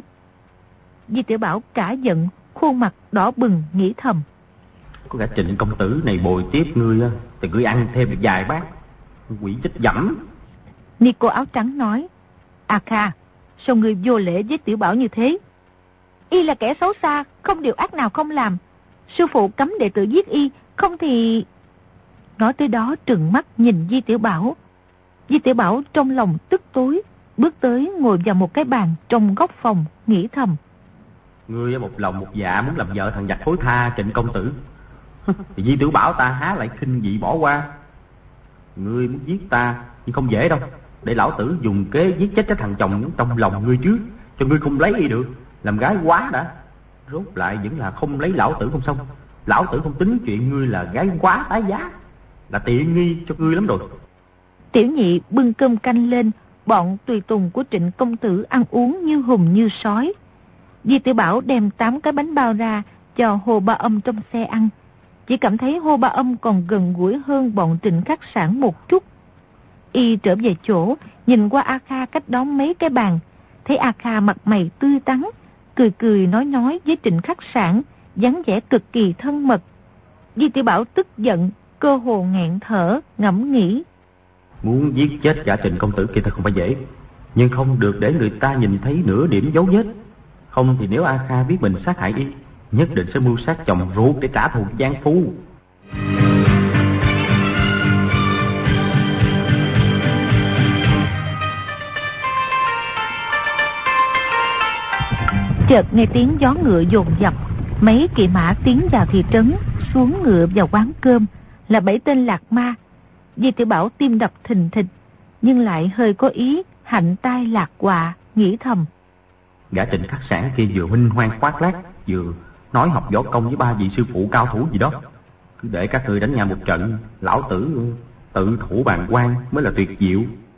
Di Tiểu Bảo cả giận, khuôn mặt đỏ bừng nghĩ thầm, có gã Trịnh công tử này bồi tiếp ngươi thì ngươi ăn thêm được vài bát, quỷ chết dẫm. Nico áo trắng nói, A Kha, sao ngươi vô lễ với Tiểu Bảo như thế? Y là kẻ xấu xa, không điều ác nào không làm. Sư phụ cấm đệ tử giết y, không thì... Nói tới đó trừng mắt nhìn Di Tiểu Bảo. Di Tiểu Bảo trong lòng tức tối, bước tới ngồi vào một cái bàn trong góc phòng, nghĩ thầm, ngươi một lòng một dạ muốn làm vợ thằng giặc thối tha Trịnh công tử, thì Di Tiểu Bảo ta há lại khinh dị bỏ qua. Ngươi muốn giết ta nhưng không dễ đâu, để lão tử dùng kế giết chết cái thằng chồng trong lòng ngươi trước, cho ngươi không lấy y được, làm gái quá đã. Rốt lại vẫn là không lấy lão tử không xong. Lão tử không tính chuyện ngươi là gái quá tái giá, là tiện nghi cho ngươi lắm rồi. Tiểu nhị bưng cơm canh lên, bọn tùy tùng của Trịnh công tử ăn uống như hùng như sói. Di Tiểu Bảo đem 8 cái bánh bao ra cho Hồ Ba Âm trong xe ăn. chỉ cảm thấy Hô Ba Âm còn gần gũi hơn bọn Trịnh Khắc Sản một chút. Y trở về chỗ, nhìn qua A Kha cách đó mấy cái bàn, thấy A Kha mặt mày tươi tắn, cười cười nói với Trịnh Khắc Sản, dáng vẻ cực kỳ thân mật. Di Tiểu Bảo tức giận, cơ hồ nghẹn thở, ngẫm nghĩ. Muốn giết chết Gã Trịnh công tử kia thật không phải dễ, nhưng không được để người ta nhìn thấy nửa điểm dấu vết. Không thì nếu A Kha biết mình sát hại y, nhất định sẽ mưu sát chồng ruột để trả thù Giang Phu. Chợt nghe tiếng gió ngựa dồn dập, mấy kỵ mã tiến vào thị trấn, xuống ngựa vào quán cơm, là 7 tên lạc ma. Di Tiểu Bảo tim đập thình thịch, nhưng lại hơi có ý hạnh tai lạc họa, nghĩ thầm. Gã Trịnh Khắc Sản kia vừa huynh hoang khoác lác, vừa nói học võ công với 3 vị sư phụ cao thủ gì đó. Cứ để các người đánh nhau một trận, lão tử tự thủ bàn quan mới là tuyệt diệu.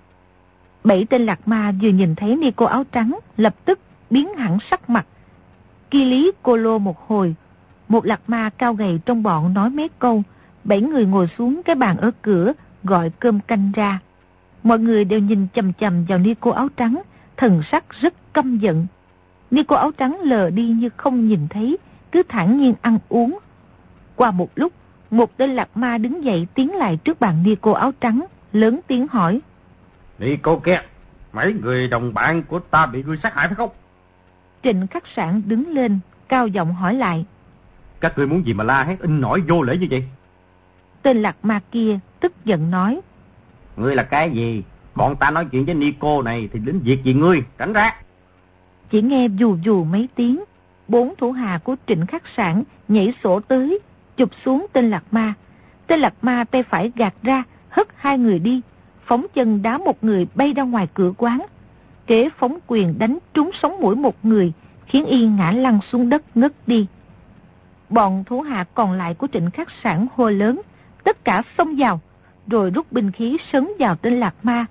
7 tên lạc ma vừa nhìn thấy ni cô áo trắng, lập tức biến hẳn sắc mặt. Ki lý cô lô một hồi, một lạc ma cao gầy trong bọn nói mấy câu, 7 người ngồi xuống cái bàn ở cửa, gọi cơm canh ra. Mọi người đều nhìn chằm chằm vào ni cô áo trắng, thần sắc rất căm giận. Ni cô áo trắng lờ đi như không nhìn thấy, cứ thản nhiên ăn uống. Qua một lúc, một tên lạc ma đứng dậy tiến lại trước bàn ni cô áo trắng, lớn tiếng hỏi. Ni cô kia, mấy người đồng bạn của ta bị ngươi sát hại phải không? Trịnh Khắc Sản đứng lên, cao giọng hỏi lại. Các ngươi muốn gì mà la hét in nổi vô lễ như vậy? Tên lạc ma kia tức giận nói. Ngươi là cái gì? Bọn ta nói chuyện với ni cô này thì đến việc gì ngươi, tránh ra. Chỉ nghe dù dù mấy tiếng, 4 thủ hạ của Trịnh Khắc Sản nhảy sổ tới, chụp xuống tên lạc ma. Tên lạc ma tay phải gạt ra, hất 2 người đi, phóng chân đá một người bay ra ngoài cửa quán. Kế phóng quyền đánh trúng sống mũi một người, khiến y ngã lăn xuống đất ngất đi. Bọn thủ hạ còn lại của Trịnh Khắc Sản hô lớn, tất cả xông vào, rồi rút binh khí sấn vào tên lạc ma.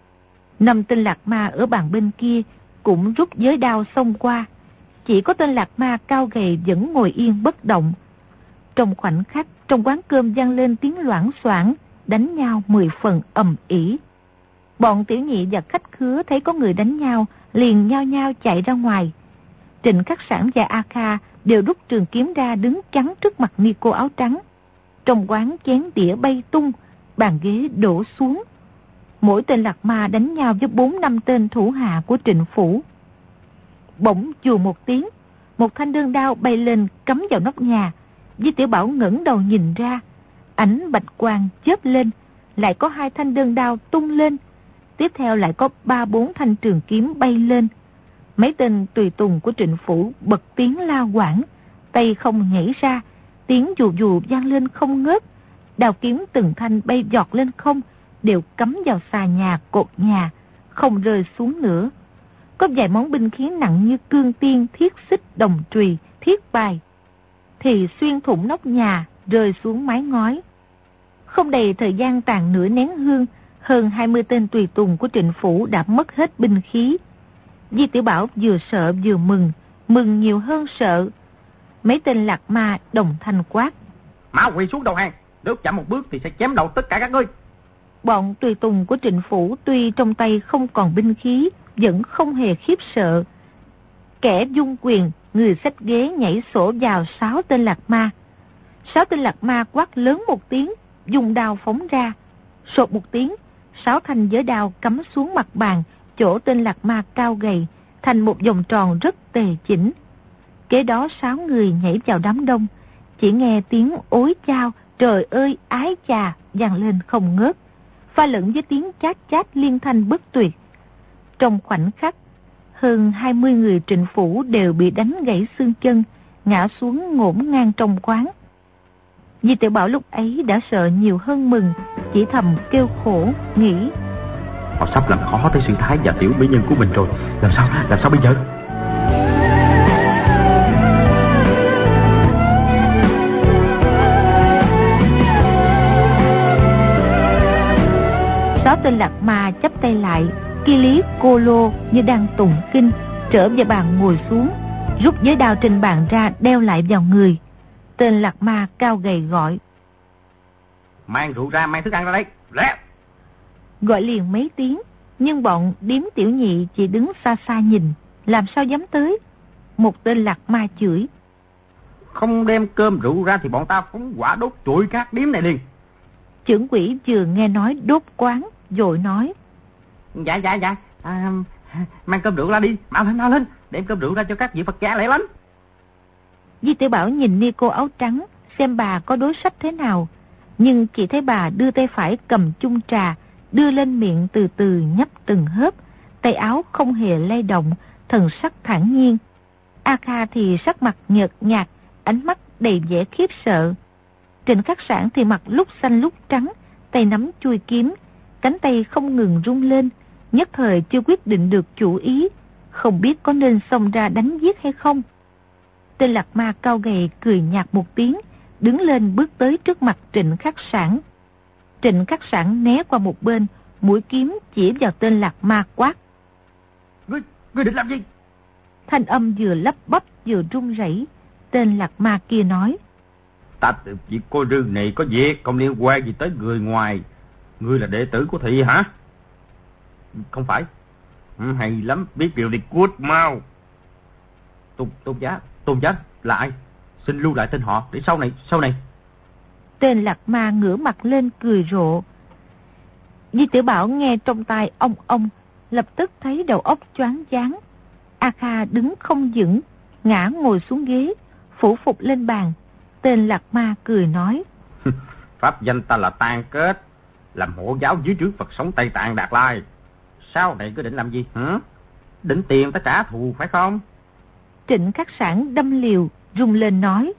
5 tên lạc ma ở bàn bên kia cũng rút giới đao xông qua. Chỉ có tên lạc ma cao gầy vẫn ngồi yên bất động. Trong khoảnh khắc, trong quán cơm vang lên tiếng loảng xoảng, đánh nhau 10 phần ầm ĩ. Bọn tiểu nhị và khách khứa thấy có người đánh nhau, liền nhao nhao chạy ra ngoài. Trịnh Khắc Sản và A Kha đều rút trường kiếm ra đứng chắn trước mặt ni cô áo trắng. Trong quán chén đĩa bay tung, bàn ghế đổ xuống. Mỗi tên lạc ma đánh nhau với 4-5 tên thủ hạ của Trịnh phủ. Bỗng chù một tiếng, một thanh đơn đao bay lên cắm vào nóc nhà. Di Tiểu Bảo ngẩng đầu nhìn ra, ánh bạch quang chớp lên, lại có 2 thanh đơn đao tung lên. Tiếp theo lại có 3-4 thanh trường kiếm bay lên. Mấy tên tùy tùng của Trịnh phủ bật tiếng la quảng, tay không nhảy ra, tiếng dù dù vang lên không ngớt. Đao kiếm từng thanh bay giọt lên không, đều cắm vào xà nhà, cột nhà, không rơi xuống nữa. Có vài món binh khí nặng như cương tiên, thiết xích, đồng trùy, thiết bài, thì xuyên thủng nóc nhà, rơi xuống mái ngói. Không đầy thời gian tàn nửa nén hương, hơn 20 tên tùy tùng của Trịnh phủ đã mất hết binh khí. Di Tiểu Bảo vừa sợ vừa mừng, mừng nhiều hơn sợ. Mấy tên lạc ma đồng thanh quát. Mã quỳ xuống đầu hàng, nếu chậm một bước thì sẽ chém đầu tất cả các ngươi. Bọn tùy tùng của Trịnh phủ tuy trong tay không còn binh khí, vẫn không hề khiếp sợ. Kẻ dung quyền, người xách ghế nhảy sổ vào 6 tên lạc ma. 6 tên lạc ma quát lớn một tiếng, dùng đao phóng ra. Sột một tiếng, 6 thanh giới đao cắm xuống mặt bàn, chỗ tên lạc ma cao gầy, thành một vòng tròn rất tề chỉnh. Kế đó 6 người nhảy vào đám đông, chỉ nghe tiếng ối chao, trời ơi ái chà vang lên không ngớt, pha lẫn với tiếng chát chát liên thanh bất tuyệt. Trong khoảnh khắc, hơn 20 người Trịnh phủ đều bị đánh gãy xương chân, ngã xuống ngổn ngang trong quán. Di Tiểu Bảo lúc ấy đã sợ nhiều hơn mừng, chỉ thầm kêu khổ, nghĩ. Họ sắp làm khó tới sư thái và tiểu mỹ nhân của mình rồi, làm sao bây giờ? Sáu tên lạc ma chắp tay lại, Ki lý cô lô như đang tụng kinh, trở về bàn ngồi xuống, rút giới đao trên bàn ra đeo lại vào người. Tên lạc ma cao gầy gọi. Mang rượu ra, mang thức ăn ra đây, lẹ. Gọi liền mấy tiếng, nhưng bọn Điếm Tiểu Nhị chỉ đứng xa xa nhìn, làm sao dám tới. Một tên lạc ma chửi. Không đem cơm rượu ra thì bọn ta phóng hỏa đốt trụi các điếm này liền. Trưởng quỹ vừa nghe nói đốt quán, vội nói. Dạ, mang cơm rượu ra đi, mau lên, đem cơm rượu ra cho các vị Phật gia lẹ lắm. Di Tiểu Bảo nhìn ni cô áo trắng, xem bà có đối sách thế nào, nhưng chỉ thấy bà đưa tay phải cầm chung trà, đưa lên miệng từ từ nhấp từng hớp, tay áo không hề lay động, thần sắc thản nhiên. A Kha thì sắc mặt nhợt nhạt, ánh mắt đầy vẻ khiếp sợ. Trịnh Khắc Sản thì mặt lúc xanh lúc trắng, tay nắm chuôi kiếm, cánh tay không ngừng rung lên, nhất thời chưa quyết định được chủ ý, không biết có nên xông ra đánh giết hay không. Tên lạc ma cao gầy cười nhạt một tiếng, đứng lên bước tới trước mặt Trịnh Khắc Sản. Trịnh Khắc Sản né qua một bên, mũi kiếm chỉ vào tên lạc ma quát. Ngươi định làm gì? Thanh âm vừa lắp bắp vừa run rẩy. Tên lạc ma kia nói. Ta tự việc cô rương này có việc, không liên quan gì tới người ngoài. Ngươi là đệ tử của thị hả? Không phải. Hay lắm, biết điều đi cút mau. Tôn giá là ai? Xin lưu lại tên họ để sau này. Tên lạc ma ngửa mặt lên cười rộ. Di Tiểu Bảo nghe trong tai ong ong, lập tức thấy đầu óc choáng váng. A Kha đứng không vững, ngã ngồi xuống ghế, phủ phục lên bàn. Tên lạc ma cười nói. Pháp danh ta là Tan Kết, làm hộ giáo dưới trướng Phật sống Tây Tạng Đạt Lai. Sau này cứ định làm gì? Định tiền ta trả thù phải không? Trịnh Khắc Sản đâm liều, rung lên nói.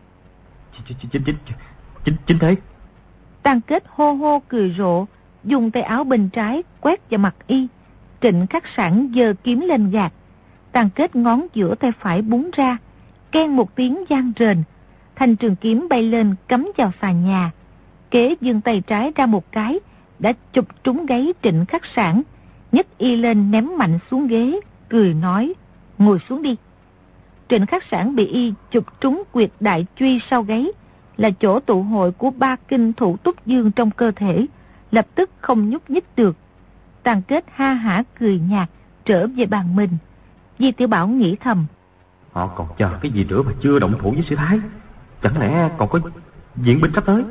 Chính thế. Tan Kết hô hô cười rộ, dùng tay áo bên trái quét vào mặt y. Trịnh Khắc Sản giơ kiếm lên gạt. Tan Kết ngón giữa tay phải búng ra, keng một tiếng vang rền. Thanh trường kiếm bay lên cắm vào xà nhà. Kế giương tay trái ra một cái, đã chụp trúng gáy Trịnh Khắc Sản, nhấc y lên ném mạnh xuống ghế, cười nói. Ngồi xuống đi. Trịnh Khắc Sản bị y chụp trúng quyệt đại truy sau gáy, là chỗ tụ hội của ba kinh thủ túc dương trong cơ thể, lập tức không nhúc nhích được. Tàn Kết ha hả cười nhạt, trở về bàn mình. Di Tiểu Bảo nghĩ thầm. Họ còn chờ cái gì nữa mà chưa động thủ với Sư Thái? Chẳng lẽ còn có diễn binh sắp tới?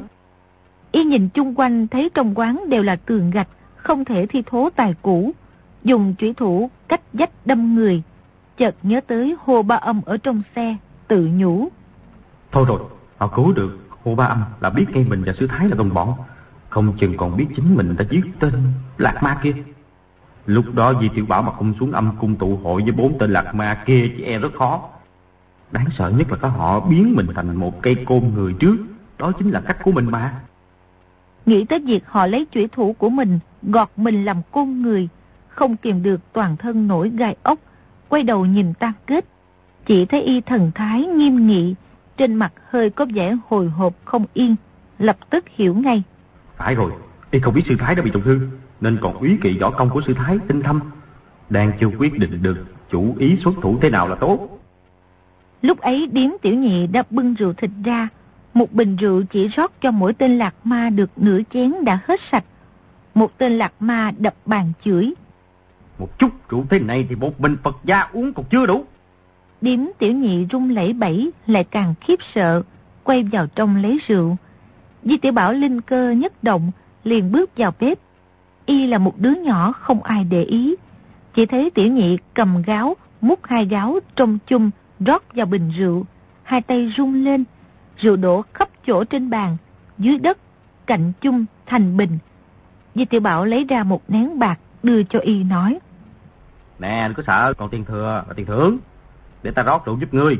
Y nhìn chung quanh thấy trong quán đều là tường gạch, không thể thi thố tài cũ, dùng chủy thủ cách vách đâm người. Chợt nhớ tới Hồ Ba Âm ở trong xe, tự nhủ. Thôi rồi, họ cứu được Hồ Ba Âm là biết ngay mình và Sư Thái là đồng bọn, không chừng còn biết chính mình đã giết tên lạc ma kia. Lúc đó Di Tiểu Bảo mà không xuống âm cung tụ hội với 4 tên lạc ma kia chỉ e rất khó. Đáng sợ nhất là có họ biến mình thành một cây côn người trước, đó chính là cách của mình mà. Nghĩ tới việc họ lấy chủy thủ của mình gọt mình làm côn người, không kìm được toàn thân nổi gai ốc, quay đầu nhìn Tan Kết. Chỉ thấy y thần thái nghiêm nghị, trên mặt hơi có vẻ hồi hộp không yên, lập tức hiểu ngay. Phải rồi, y không biết Sư Thái đã bị trọng thương, nên còn úy kỵ võ công của Sư Thái tinh thâm, đang chưa quyết định được chủ ý xuất thủ thế nào là tốt. Lúc ấy Điếm Tiểu Nhị đã bưng rượu thịt ra, một bình rượu chỉ rót cho mỗi tên lạc ma được nửa chén đã hết sạch. Một tên lạc ma đập bàn chửi. Một chút rượu thế này thì một mình Phật gia uống còn chưa đủ. Điếm Tiểu Nhị run lẩy bẩy, lại càng khiếp sợ, quay vào trong lấy rượu. Di Tiểu Bảo linh cơ nhất động, liền bước vào bếp. Y là một đứa nhỏ không ai để ý, chỉ thấy Tiểu Nhị cầm gáo, múc 2 gáo trong chung rót vào bình rượu, 2 tay rung lên, rượu đổ khắp chỗ trên bàn, dưới đất, cạnh chung thành bình. Di Tiểu Bảo lấy ra một nén bạc đưa cho y nói. Nè, đừng có sợ, còn tiền thừa và tiền thưởng, để ta rót rượu giúp ngươi.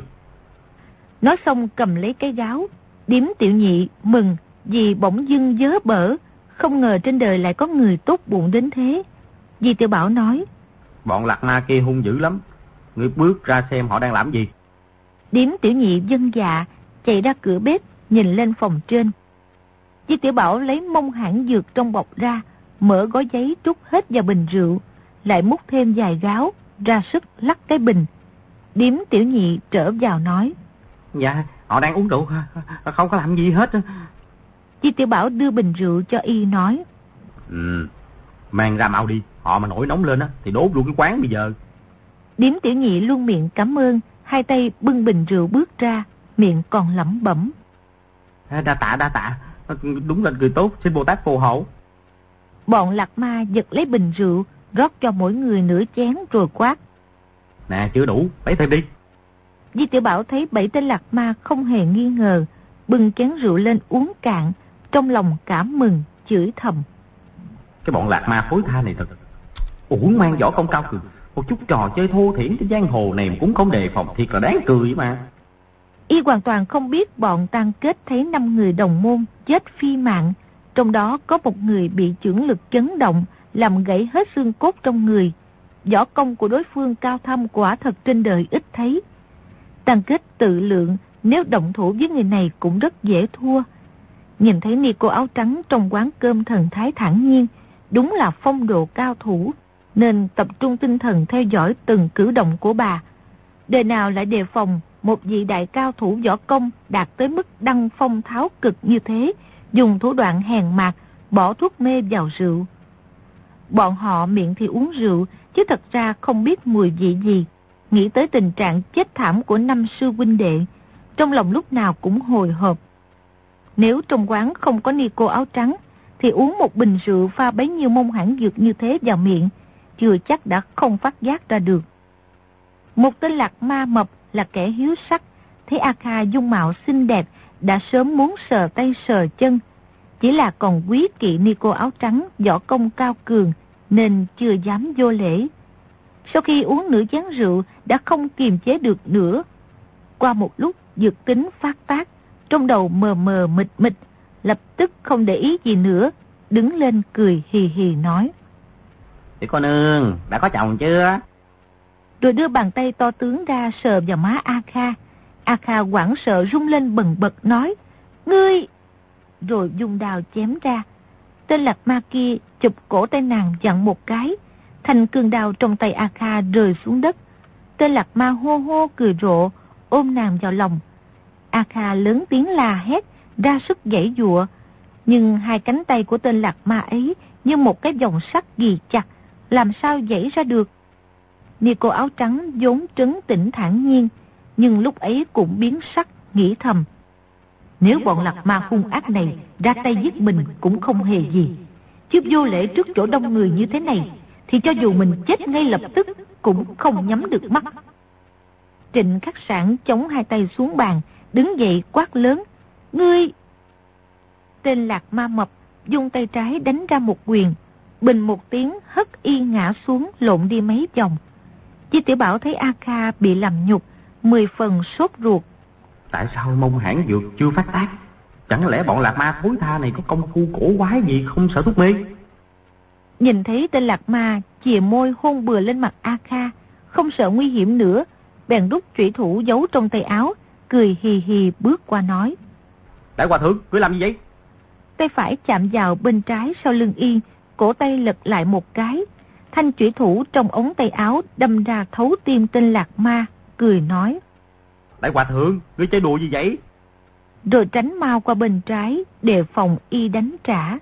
Nói xong cầm lấy cái gáo. Điếm Tiểu Nhị mừng vì bỗng dưng vớ bở, không ngờ trên đời lại có người tốt bụng đến thế. Di Tiểu Bảo nói. Bọn lạc ma kia hung dữ lắm, ngươi bước ra xem họ đang làm gì. Điếm Tiểu Nhị vâng dạ, chạy ra cửa bếp, nhìn lên phòng trên. Di Tiểu Bảo lấy mông hãng dược trong bọc ra, mở gói giấy trút hết vào bình rượu, lại múc thêm vài gáo, ra sức lắc cái bình. Điếm Tiểu Nhị trở vào nói. Dạ, Họ đang uống rượu, không có làm gì hết. Di Tiểu Bảo đưa bình rượu cho y nói. Mang ra mau đi, họ mà nổi nóng lên á thì đốt luôn cái quán bây giờ. Điếm Tiểu Nhị luôn miệng cảm ơn, hai tay bưng bình rượu bước ra, miệng còn lẩm bẩm. Đa tạ, đúng là người tốt, xin Bồ Tát phù hộ. Bọn Lạc Ma giật lấy bình rượu, rót cho mỗi người nửa chén rồi quát. Nè, chưa đủ, lấy thêm đi. Di Tiểu Bảo thấy 7 tên Lạc Ma không hề nghi ngờ, bưng chén rượu lên uống cạn, trong lòng cảm mừng, chửi thầm. Cái bọn Lạc Ma thối tha này thật uổng mang võ công cao cường, một chút trò chơi thô thiển trên giang hồ này cũng không đề phòng, thiệt là đáng cười mà. Y hoàn toàn không biết bọn Tăng Kết thấy 5 người đồng môn chết phi mạng, trong đó có một người bị chưởng lực chấn động, làm gãy hết xương cốt trong người. Võ công của đối phương cao thâm quả thật trên đời ít thấy. Tăng Kết tự lượng nếu động thủ với người này cũng rất dễ thua. Nhìn thấy ni cô áo trắng trong quán cơm thần thái thản nhiên, đúng là phong độ cao thủ, nên tập trung tinh thần theo dõi từng cử động của bà. Đời nào lại đề phòng một vị đại cao thủ võ công đạt tới mức đăng phong tháo cực như thế, dùng thủ đoạn hèn mạt, bỏ thuốc mê vào rượu. Bọn họ miệng thì uống rượu, chứ thật ra không biết mùi vị gì. Nghĩ tới tình trạng chết thảm của 5 sư huynh đệ, trong lòng lúc nào cũng hồi hộp. Nếu trong quán không có ni cô áo trắng, thì uống một bình rượu pha bấy nhiêu mông hãn dược như thế vào miệng, chưa chắc đã không phát giác ra được. Một tên Lạc Ma mập là kẻ hiếu sắc, thấy A Kha dung mạo xinh đẹp, đã sớm muốn sờ tay sờ chân. Chỉ là còn quý kỵ ni cô áo trắng võ công cao cường, nên chưa dám vô lễ. Sau khi uống nửa chén rượu, đã không kiềm chế được nữa. Qua một lúc dược tính phát tác, trong đầu mờ mờ mịt mịt, lập tức không để ý gì nữa, đứng lên cười hì hì nói. Tiểu cô nương, đã có chồng chưa? Rồi đưa bàn tay to tướng ra sờ vào má A Kha. A Kha hoảng sợ rung lên bần bật nói, ngươi! Rồi dùng đao chém ra. Tên Lạc Ma kia chụp cổ tay nàng dặn một cái, thanh cương đao trong tay A Kha rơi xuống đất. Tên Lạc Ma hô hô cười rộ, ôm nàng vào lòng. A Kha lớn tiếng la hét, ra sức giãy giụa, nhưng hai cánh tay của tên Lạc Ma ấy như một cái vòng sắt ghi chặt, làm sao giãy ra được. Ni cô áo trắng vốn trấn tĩnh thản nhiên, nhưng lúc ấy cũng biến sắc, nghĩ thầm. Nếu bọn Lạc Ma hung ác này ra tay giết mình cũng không hề gì, chứ vô lễ trước chỗ đông người như thế này, thì cho dù mình chết ngay lập tức cũng không nhắm được mắt. Trịnh Khắc Sản chống hai tay xuống bàn, đứng dậy quát lớn, ngươi! Tên Lạc Ma mập dùng tay trái đánh ra một quyền, bình một tiếng hất y ngã xuống, lộn đi mấy vòng. Chi Tiểu Bảo thấy A Kha bị làm nhục, 10 phần sốt ruột. Tại sao mông hãn dược chưa phát tác? Chẳng lẽ bọn Lạc Ma thối tha này có công phu cổ quái gì không sợ thuốc mê? Nhìn thấy tên Lạc Ma chìa môi hôn bừa lên mặt A Kha, không sợ nguy hiểm nữa, bèn rút chủy thủ giấu trong tay áo, cười hì hì bước qua nói. Đại hòa thượng, ngươi làm gì vậy? Tay phải chạm vào bên trái sau lưng y, cổ tay lật lại một cái. Thanh chủy thủ trong ống tay áo đâm ra thấu tim tên Lạc Ma, cười nói. Đại hòa thượng, ngươi chơi đùa gì vậy? Rồi tránh mau qua bên trái, đề phòng y đánh trả.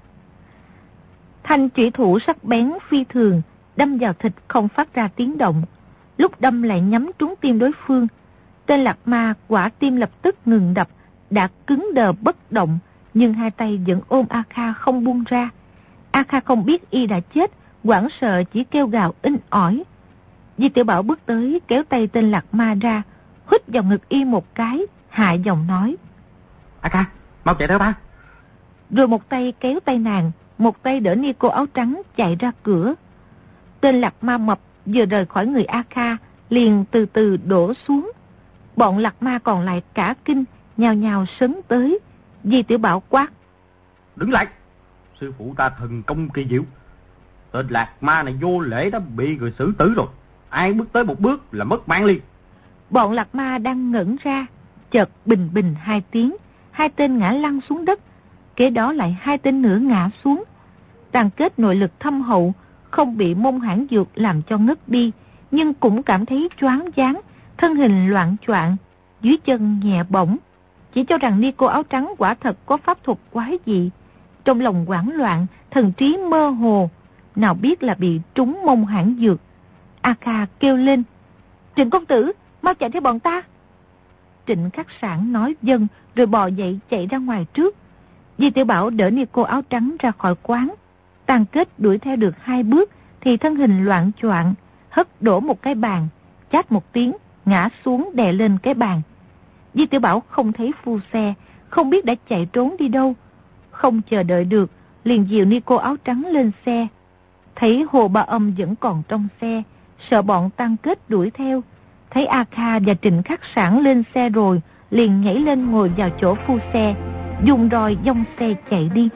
Thanh chủy thủ sắc bén phi thường, đâm vào thịt không phát ra tiếng động. Lúc đâm lại nhắm trúng tim đối phương. Tên Lạc Ma quả tim lập tức ngừng đập, đã cứng đờ bất động, nhưng hai tay vẫn ôm A Kha không buông ra. A Kha không biết y đã chết, hoảng sợ chỉ kêu gào inh ỏi. Di Tiểu Bảo bước tới kéo tay tên Lạc Ma ra, hít vào ngực y một cái, hạ giọng nói. A Kha, mau chạy theo ta. Rồi một tay kéo tay nàng, một tay đỡ ni cô áo trắng chạy ra cửa. Tên Lạc Ma mập vừa rời khỏi người A Kha, liền từ từ đổ xuống. Bọn Lạc Ma còn lại cả kinh, nhào nhào sấn tới. Di Tiểu Bảo quát. Đứng lại, sư phụ ta thần công kỳ diệu. Tên Lạc Ma này vô lễ đã bị người xử tử rồi. Ai bước tới một bước là mất mạng liền. Bọn Lạc Ma đang ngẩn ra, chợt bình bình hai tiếng, hai tên ngã lăn xuống đất. Kế đó lại hai tên nữa ngã xuống. Tàn Kết nội lực thâm hậu, không bị mông hãn dược làm cho ngất đi, nhưng cũng cảm thấy choáng váng, thân hình loạn choạng, dưới chân nhẹ bổng. chỉ cho rằng ni cô áo trắng quả thật có pháp thuật quái dị. Trong lòng hoảng loạn, thần trí mơ hồ, nào biết là bị trúng mông hãn dược. A Kha kêu lên: Trịnh công tử, mau chạy theo bọn ta. Trịnh Khắc Sảng nói vâng, rồi bò dậy chạy ra ngoài trước. Di Tiểu Bảo đỡ ni cô áo trắng ra khỏi quán. Tàn Kết đuổi theo được 2 bước thì thân hình loạng choạng, hất đổ một cái bàn, chát một tiếng, ngã xuống đè lên cái bàn. Di Tiểu Bảo không thấy phu xe, không biết đã chạy trốn đi đâu. Không chờ đợi được, liền dìu ni cô áo trắng lên xe. Thấy Hồ Ba Âm vẫn còn trong xe, sợ bọn Tàn Kết đuổi theo. Thấy A Kha và Trịnh Khắc Sảng lên xe rồi, liền nhảy lên ngồi vào chỗ phu xe, dùng roi dong xe chạy đi.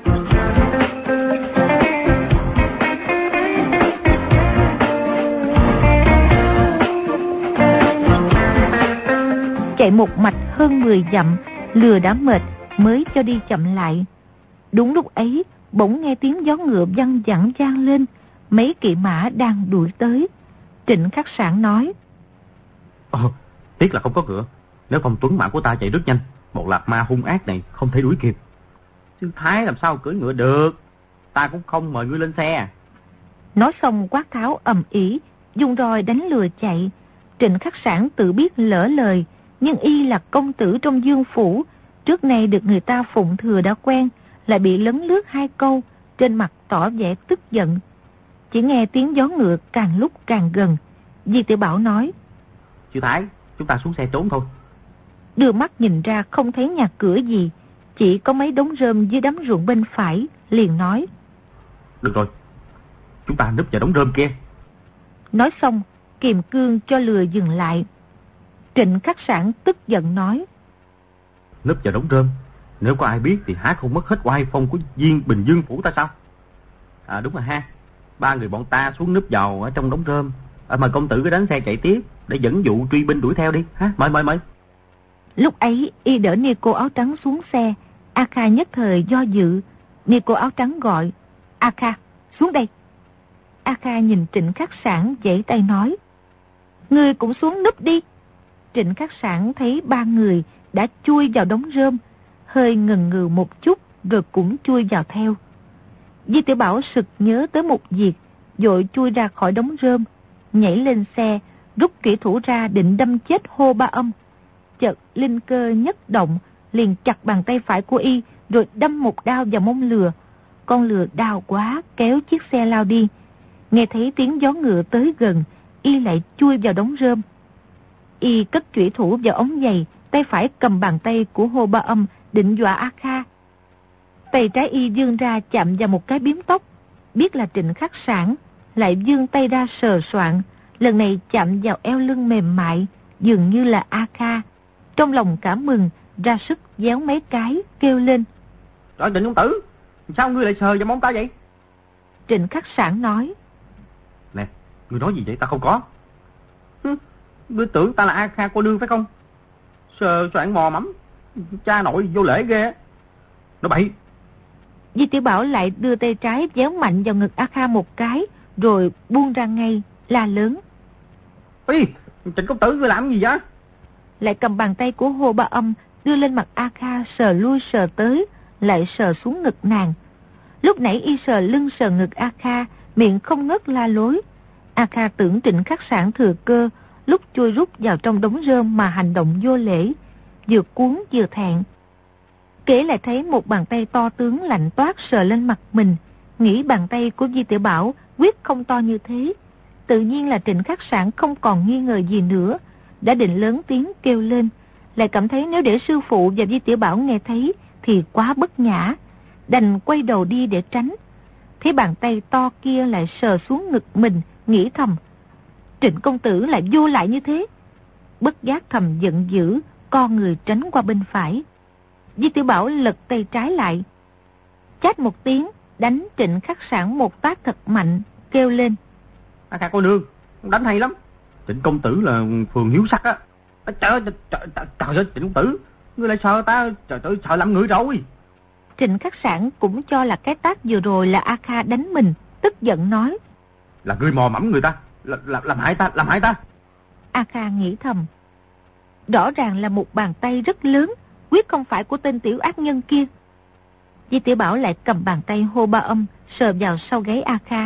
Chạy một mạch hơn 10 dặm, lừa đã mệt mới cho đi chậm lại. Đúng lúc ấy, bỗng nghe tiếng gió ngựa văng vẳng vang lên, mấy kỵ mã đang đuổi tới. Trịnh Khắc Sảng nói: Tiếc là không có ngựa, nếu không tuấn mã của ta chạy rất nhanh, một lạc ma hung ác này không thể đuổi kịp. Sư Thái làm sao cưỡi ngựa được, ta cũng không mời ngươi lên xe. Nói xong quát tháo ầm ĩ, dùng roi đánh lừa chạy. Trịnh Khắc Sảng tự biết lỡ lời, nhưng y là công tử trong Dương phủ, trước nay được người ta phụng thừa đã quen, lại bị lấn lướt 2 câu, trên mặt tỏ vẻ tức giận. Chỉ nghe tiếng gió ngựa càng lúc càng gần. Di Tiểu Bảo nói: Sư Thái, chúng ta xuống xe trốn thôi. Đưa mắt nhìn ra không thấy nhà cửa gì, chỉ có mấy đống rơm dưới đám ruộng bên phải, liền nói: Được rồi, chúng ta núp vào đống rơm kia. Nói xong, kiềm cương cho lừa dừng lại. Trịnh Khắc Sảng tức giận nói: Núp vào đống rơm, nếu có ai biết thì há không mất hết oai phong của Bình Dương phủ ta sao? Đúng rồi ha, 3 người bọn ta xuống núp vào ở trong đống rơm. Mời công tử cứ đánh xe chạy tiếp để dẫn dụ truy binh đuổi theo đi ha. Mời. Lúc ấy y đỡ ni cô áo trắng xuống xe. A Kha nhất thời do dự. Ni cô áo trắng gọi: A Kha, xuống đây. A Kha nhìn Trịnh Khắc Sảng giãy tay nói: Ngươi cũng xuống núp đi. Trịnh Khắc Sảng thấy 3 người đã chui vào đống rơm, hơi ngần ngừ một chút rồi cũng chui vào theo. Di Tiểu Bảo sực nhớ tới một việc, vội chui ra khỏi đống rơm, nhảy lên xe, rút kỹ thủ ra định đâm chết Hồ Ba Âm. Chợt linh cơ nhất động, liền chặt bàn tay phải của y, rồi đâm một đao vào mông lừa. Con lừa đau quá, kéo chiếc xe lao đi. Nghe thấy tiếng gió ngựa tới gần, y lại chui vào đống rơm. Y cất chủy thủ vào ống giày, tay phải cầm bàn tay của Hồ Ba Âm định dọa A Kha. Tay trái y vươn ra chạm vào một cái biếm tóc, biết là Trịnh Khắc Sảng, lại vươn tay ra sờ soạn, lần này chạm vào eo lưng mềm mại, dường như là A Kha. Trong lòng cảm mừng, ra sức déo mấy cái, kêu lên: Trời, Trịnh công tử, sao ngươi lại sờ vào móng ta vậy? Trịnh Khắc Sảng nói: Nè, ngươi nói gì vậy, ta không có. Ngươi tưởng ta là A Kha cô nương phải không? Sờ soạn mò mẫm, cha nội vô lễ ghê. Nó bậy. Di Tiểu Bảo lại đưa tay trái déo mạnh vào ngực A Kha một cái, rồi buông ra ngay, la lớn: Ê, Trịnh công tử ngươi làm gì vậy? Lại cầm bàn tay của Hồ Ba Âm đưa lên mặt A Kha, sờ lui sờ tới, lại sờ xuống ngực nàng. Lúc nãy y sờ lưng sờ ngực A Kha, miệng không ngớt la lối. A Kha tưởng Trịnh Khắc Sảng thừa cơ, lúc chui rút vào trong đống rơm mà hành động vô lễ, vừa cuốn vừa thẹn. Kể lại thấy một bàn tay to tướng lạnh toát sờ lên mặt mình, nghĩ bàn tay của Di Tiểu Bảo quyết không to như thế. Tự nhiên là Trịnh Khắc Sảng không còn nghi ngờ gì nữa, đã định lớn tiếng kêu lên, lại cảm thấy nếu để sư phụ và Di Tiểu Bảo nghe thấy thì quá bất nhã, đành quay đầu đi để tránh. Thấy bàn tay to kia lại sờ xuống ngực mình, nghĩ thầm: Trịnh công tử lại vô lại như thế. Bất giác thầm giận dữ, co người tránh qua bên phải. Di Tiểu Bảo lật tay trái lại, chát một tiếng, đánh Trịnh Khắc Sảng một tát thật mạnh, kêu lên: A Kha cô nương, đánh hay lắm. Trịnh công tử là phường hiếu sắc á. Trời ơi, Trịnh công tử, ngươi lại sợ ta, trời ơi, sợ làm người rồi. Trịnh Khắc Sảng cũng cho là cái tát vừa rồi là A Kha đánh mình, tức giận nói: Là ngươi mò mẫm người ta, làm hại ta. A Kha nghĩ thầm, rõ ràng là một bàn tay rất lớn, quyết không phải của tên tiểu ác nhân kia. Di Tiểu Bảo lại cầm bàn tay hô Ba Âm sờ vào sau gáy A Kha.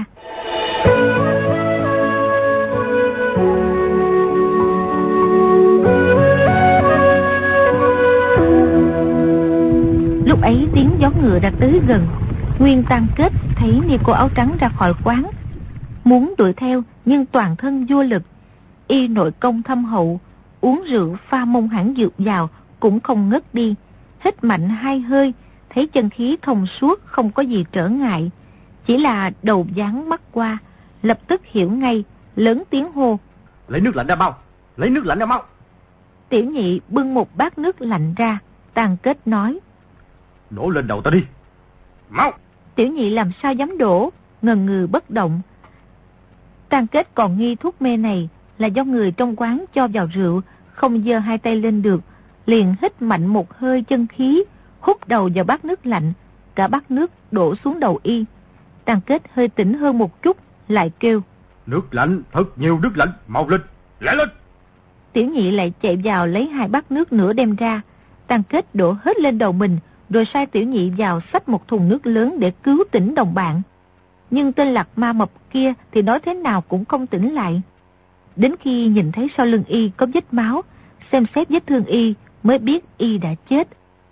Lúc ấy tiếng gió ngựa đã tới gần. Nguyên Tam Kết thấy ni cô áo trắng ra khỏi quán, muốn đuổi theo nhưng toàn thân vô lực. Y nội công thâm hậu, uống rượu pha mông hãng dược vào cũng không ngất đi. Hít mạnh 2 hơi, thấy chân khí thông suốt, không có gì trở ngại. Chỉ là đầu dán mắt qua, lập tức hiểu ngay, lớn tiếng hô: Lấy nước lạnh ra mau, lấy nước lạnh ra mau. Tiểu Nhị bưng một bát nước lạnh ra. Tam Kết nói: Đổ lên đầu ta đi, mau. Tiểu Nhị làm sao dám đổ, ngần ngừ bất động. Tam Kết còn nghi thuốc mê này là do người trong quán cho vào rượu, không giơ 2 tay lên được, liền hít mạnh một hơi chân khí, hút đầu vào bát nước lạnh, cả bát nước đổ xuống đầu y. Tam Kết hơi tỉnh hơn một chút, lại kêu: Nước lạnh, thật nhiều nước lạnh, mau lên, lẹ lên. Tiểu Nhị lại chạy vào lấy 2 bát nước nữa đem ra. Tam Kết đổ hết lên đầu mình, rồi sai Tiểu Nhị vào xách một thùng nước lớn để cứu tỉnh đồng bạn. Nhưng tên Lạc Ma mập kia thì nói thế nào cũng không tỉnh lại. Đến khi nhìn thấy sau lưng y có vết máu, xem xét vết thương y mới biết y đã chết.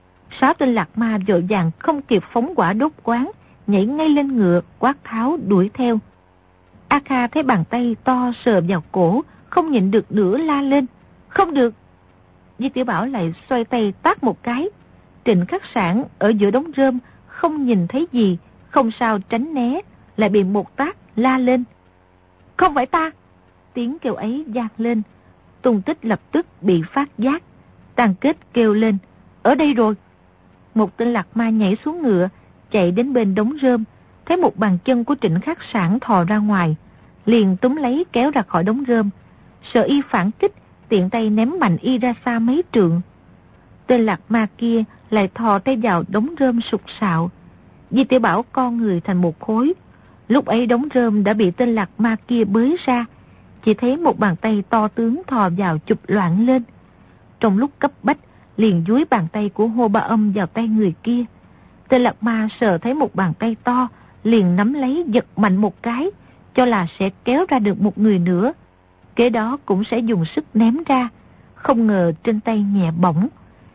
6 tên Lạc Ma vội vàng không kịp phóng hỏa đốt quán, nhảy ngay lên ngựa quát tháo đuổi theo. A Kha thấy bàn tay to sờ vào cổ, không nhịn được nữa la lên: Không được! Di Tiểu Bảo lại xoay tay tát một cái. Trịnh Khắc Sản ở giữa đống rơm không nhìn thấy gì, không sao tránh né, lại bị một tát la lên: Không phải ta! Tiếng kêu ấy vang lên, tung tích lập tức bị phát giác. Tam Kết kêu lên: Ở đây rồi! Một tên Lạc Ma nhảy xuống ngựa, chạy đến bên đống rơm, thấy một bàn chân của Trịnh Khắc Sản thò ra ngoài, liền túm lấy kéo ra khỏi đống rơm. Sợ y phản kích, tiện tay ném mạnh y ra xa mấy trượng. Tên Lạc Ma kia lại thò tay vào đống rơm sục sạo. Di Tiểu Bảo con người thành một khối. Lúc ấy đống rơm đã bị tên Lạc Ma kia bới ra, chỉ thấy một bàn tay to tướng thò vào chụp loạn lên. Trong lúc cấp bách, liền dúi bàn tay của Hô Ba Âm vào tay người kia. Tên Lạc Ma sờ thấy một bàn tay to, liền nắm lấy giật mạnh một cái, cho là sẽ kéo ra được một người nữa. Kế đó cũng sẽ dùng sức ném ra, không ngờ trên tay nhẹ bỏng.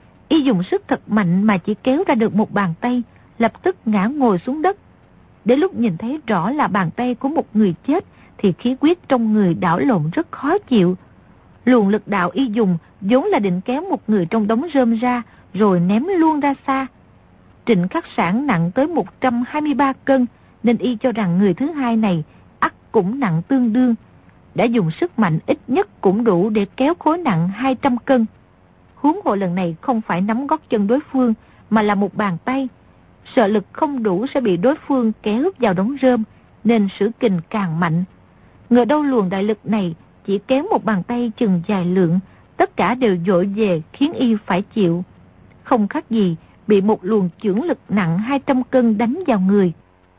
Y dùng sức thật mạnh mà chỉ kéo ra được một bàn tay, lập tức ngã ngồi xuống đất. Đến lúc nhìn thấy rõ là bàn tay của một người chết, thì khí huyết trong người đảo lộn rất khó chịu. Luồng lực đạo y dùng vốn là định kéo một người trong đống rơm ra, rồi ném luôn ra xa. Trịnh Khắc Sản nặng tới 123 cân, nên y cho rằng người thứ hai này ắt cũng nặng tương đương. Đã dùng sức mạnh ít nhất cũng đủ để kéo khối nặng 200 cân. Huống hồ lần này không phải nắm gót chân đối phương, mà là một bàn tay. Sợ lực không đủ sẽ bị đối phương kéo vào đống rơm, nên sử kình càng mạnh. Ngờ đâu luồng đại lực này chỉ kéo một bàn tay chừng vài lượng, tất cả đều dội về khiến y phải chịu. Không khác gì bị một luồng chưởng lực nặng 200 cân đánh vào người.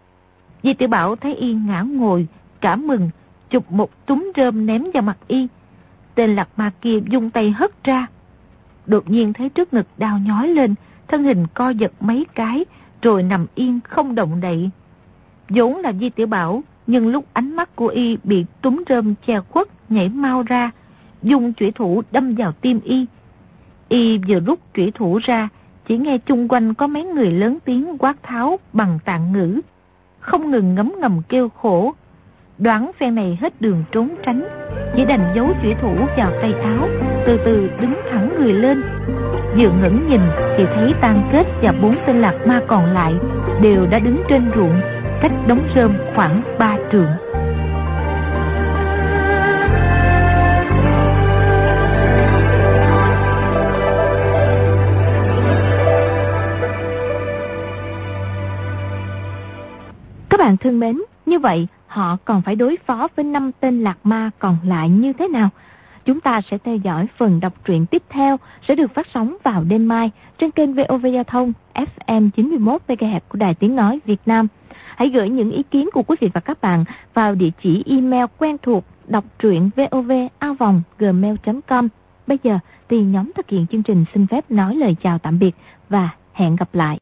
Di Tiểu Bảo thấy y ngã ngồi, cả mừng, chụp một túm rơm ném vào mặt y. Tên Lạc Ma kia vung tay hất ra. Đột nhiên thấy trước ngực đau nhói lên, thân hình co giật mấy cái, rồi nằm yên không động đậy. Vốn là Di Tiểu Bảo, nhưng lúc ánh mắt của y bị túm rơm che khuất, nhảy mau ra, dùng chủy thủ đâm vào tim y. Y vừa rút chủy thủ ra, chỉ nghe chung quanh có mấy người lớn tiếng quát tháo bằng Tạng ngữ, không ngừng ngấm ngầm kêu khổ. Đoán phen này hết đường trốn tránh, chỉ đành giấu chủy thủ vào tay áo, từ từ đứng thẳng người lên. Vừa ngẩng nhìn thì thấy Tam Kết và 4 tên Lạc Ma còn lại đều đã đứng trên ruộng, cách đống rơm khoảng 3 trượng. Các bạn thân mến, như vậy họ còn phải đối phó với 5 tên Lạc Ma còn lại như thế nào? Chúng ta sẽ theo dõi phần đọc truyện tiếp theo sẽ được phát sóng vào đêm mai trên kênh VOV Giao thông FM 91 MHz của Đài Tiếng Nói Việt Nam. Hãy gửi những ý kiến của quý vị và các bạn vào địa chỉ email quen thuộc đọc truyện vov@gmail.com. Bây giờ thì nhóm thực hiện chương trình xin phép nói lời chào tạm biệt và hẹn gặp lại.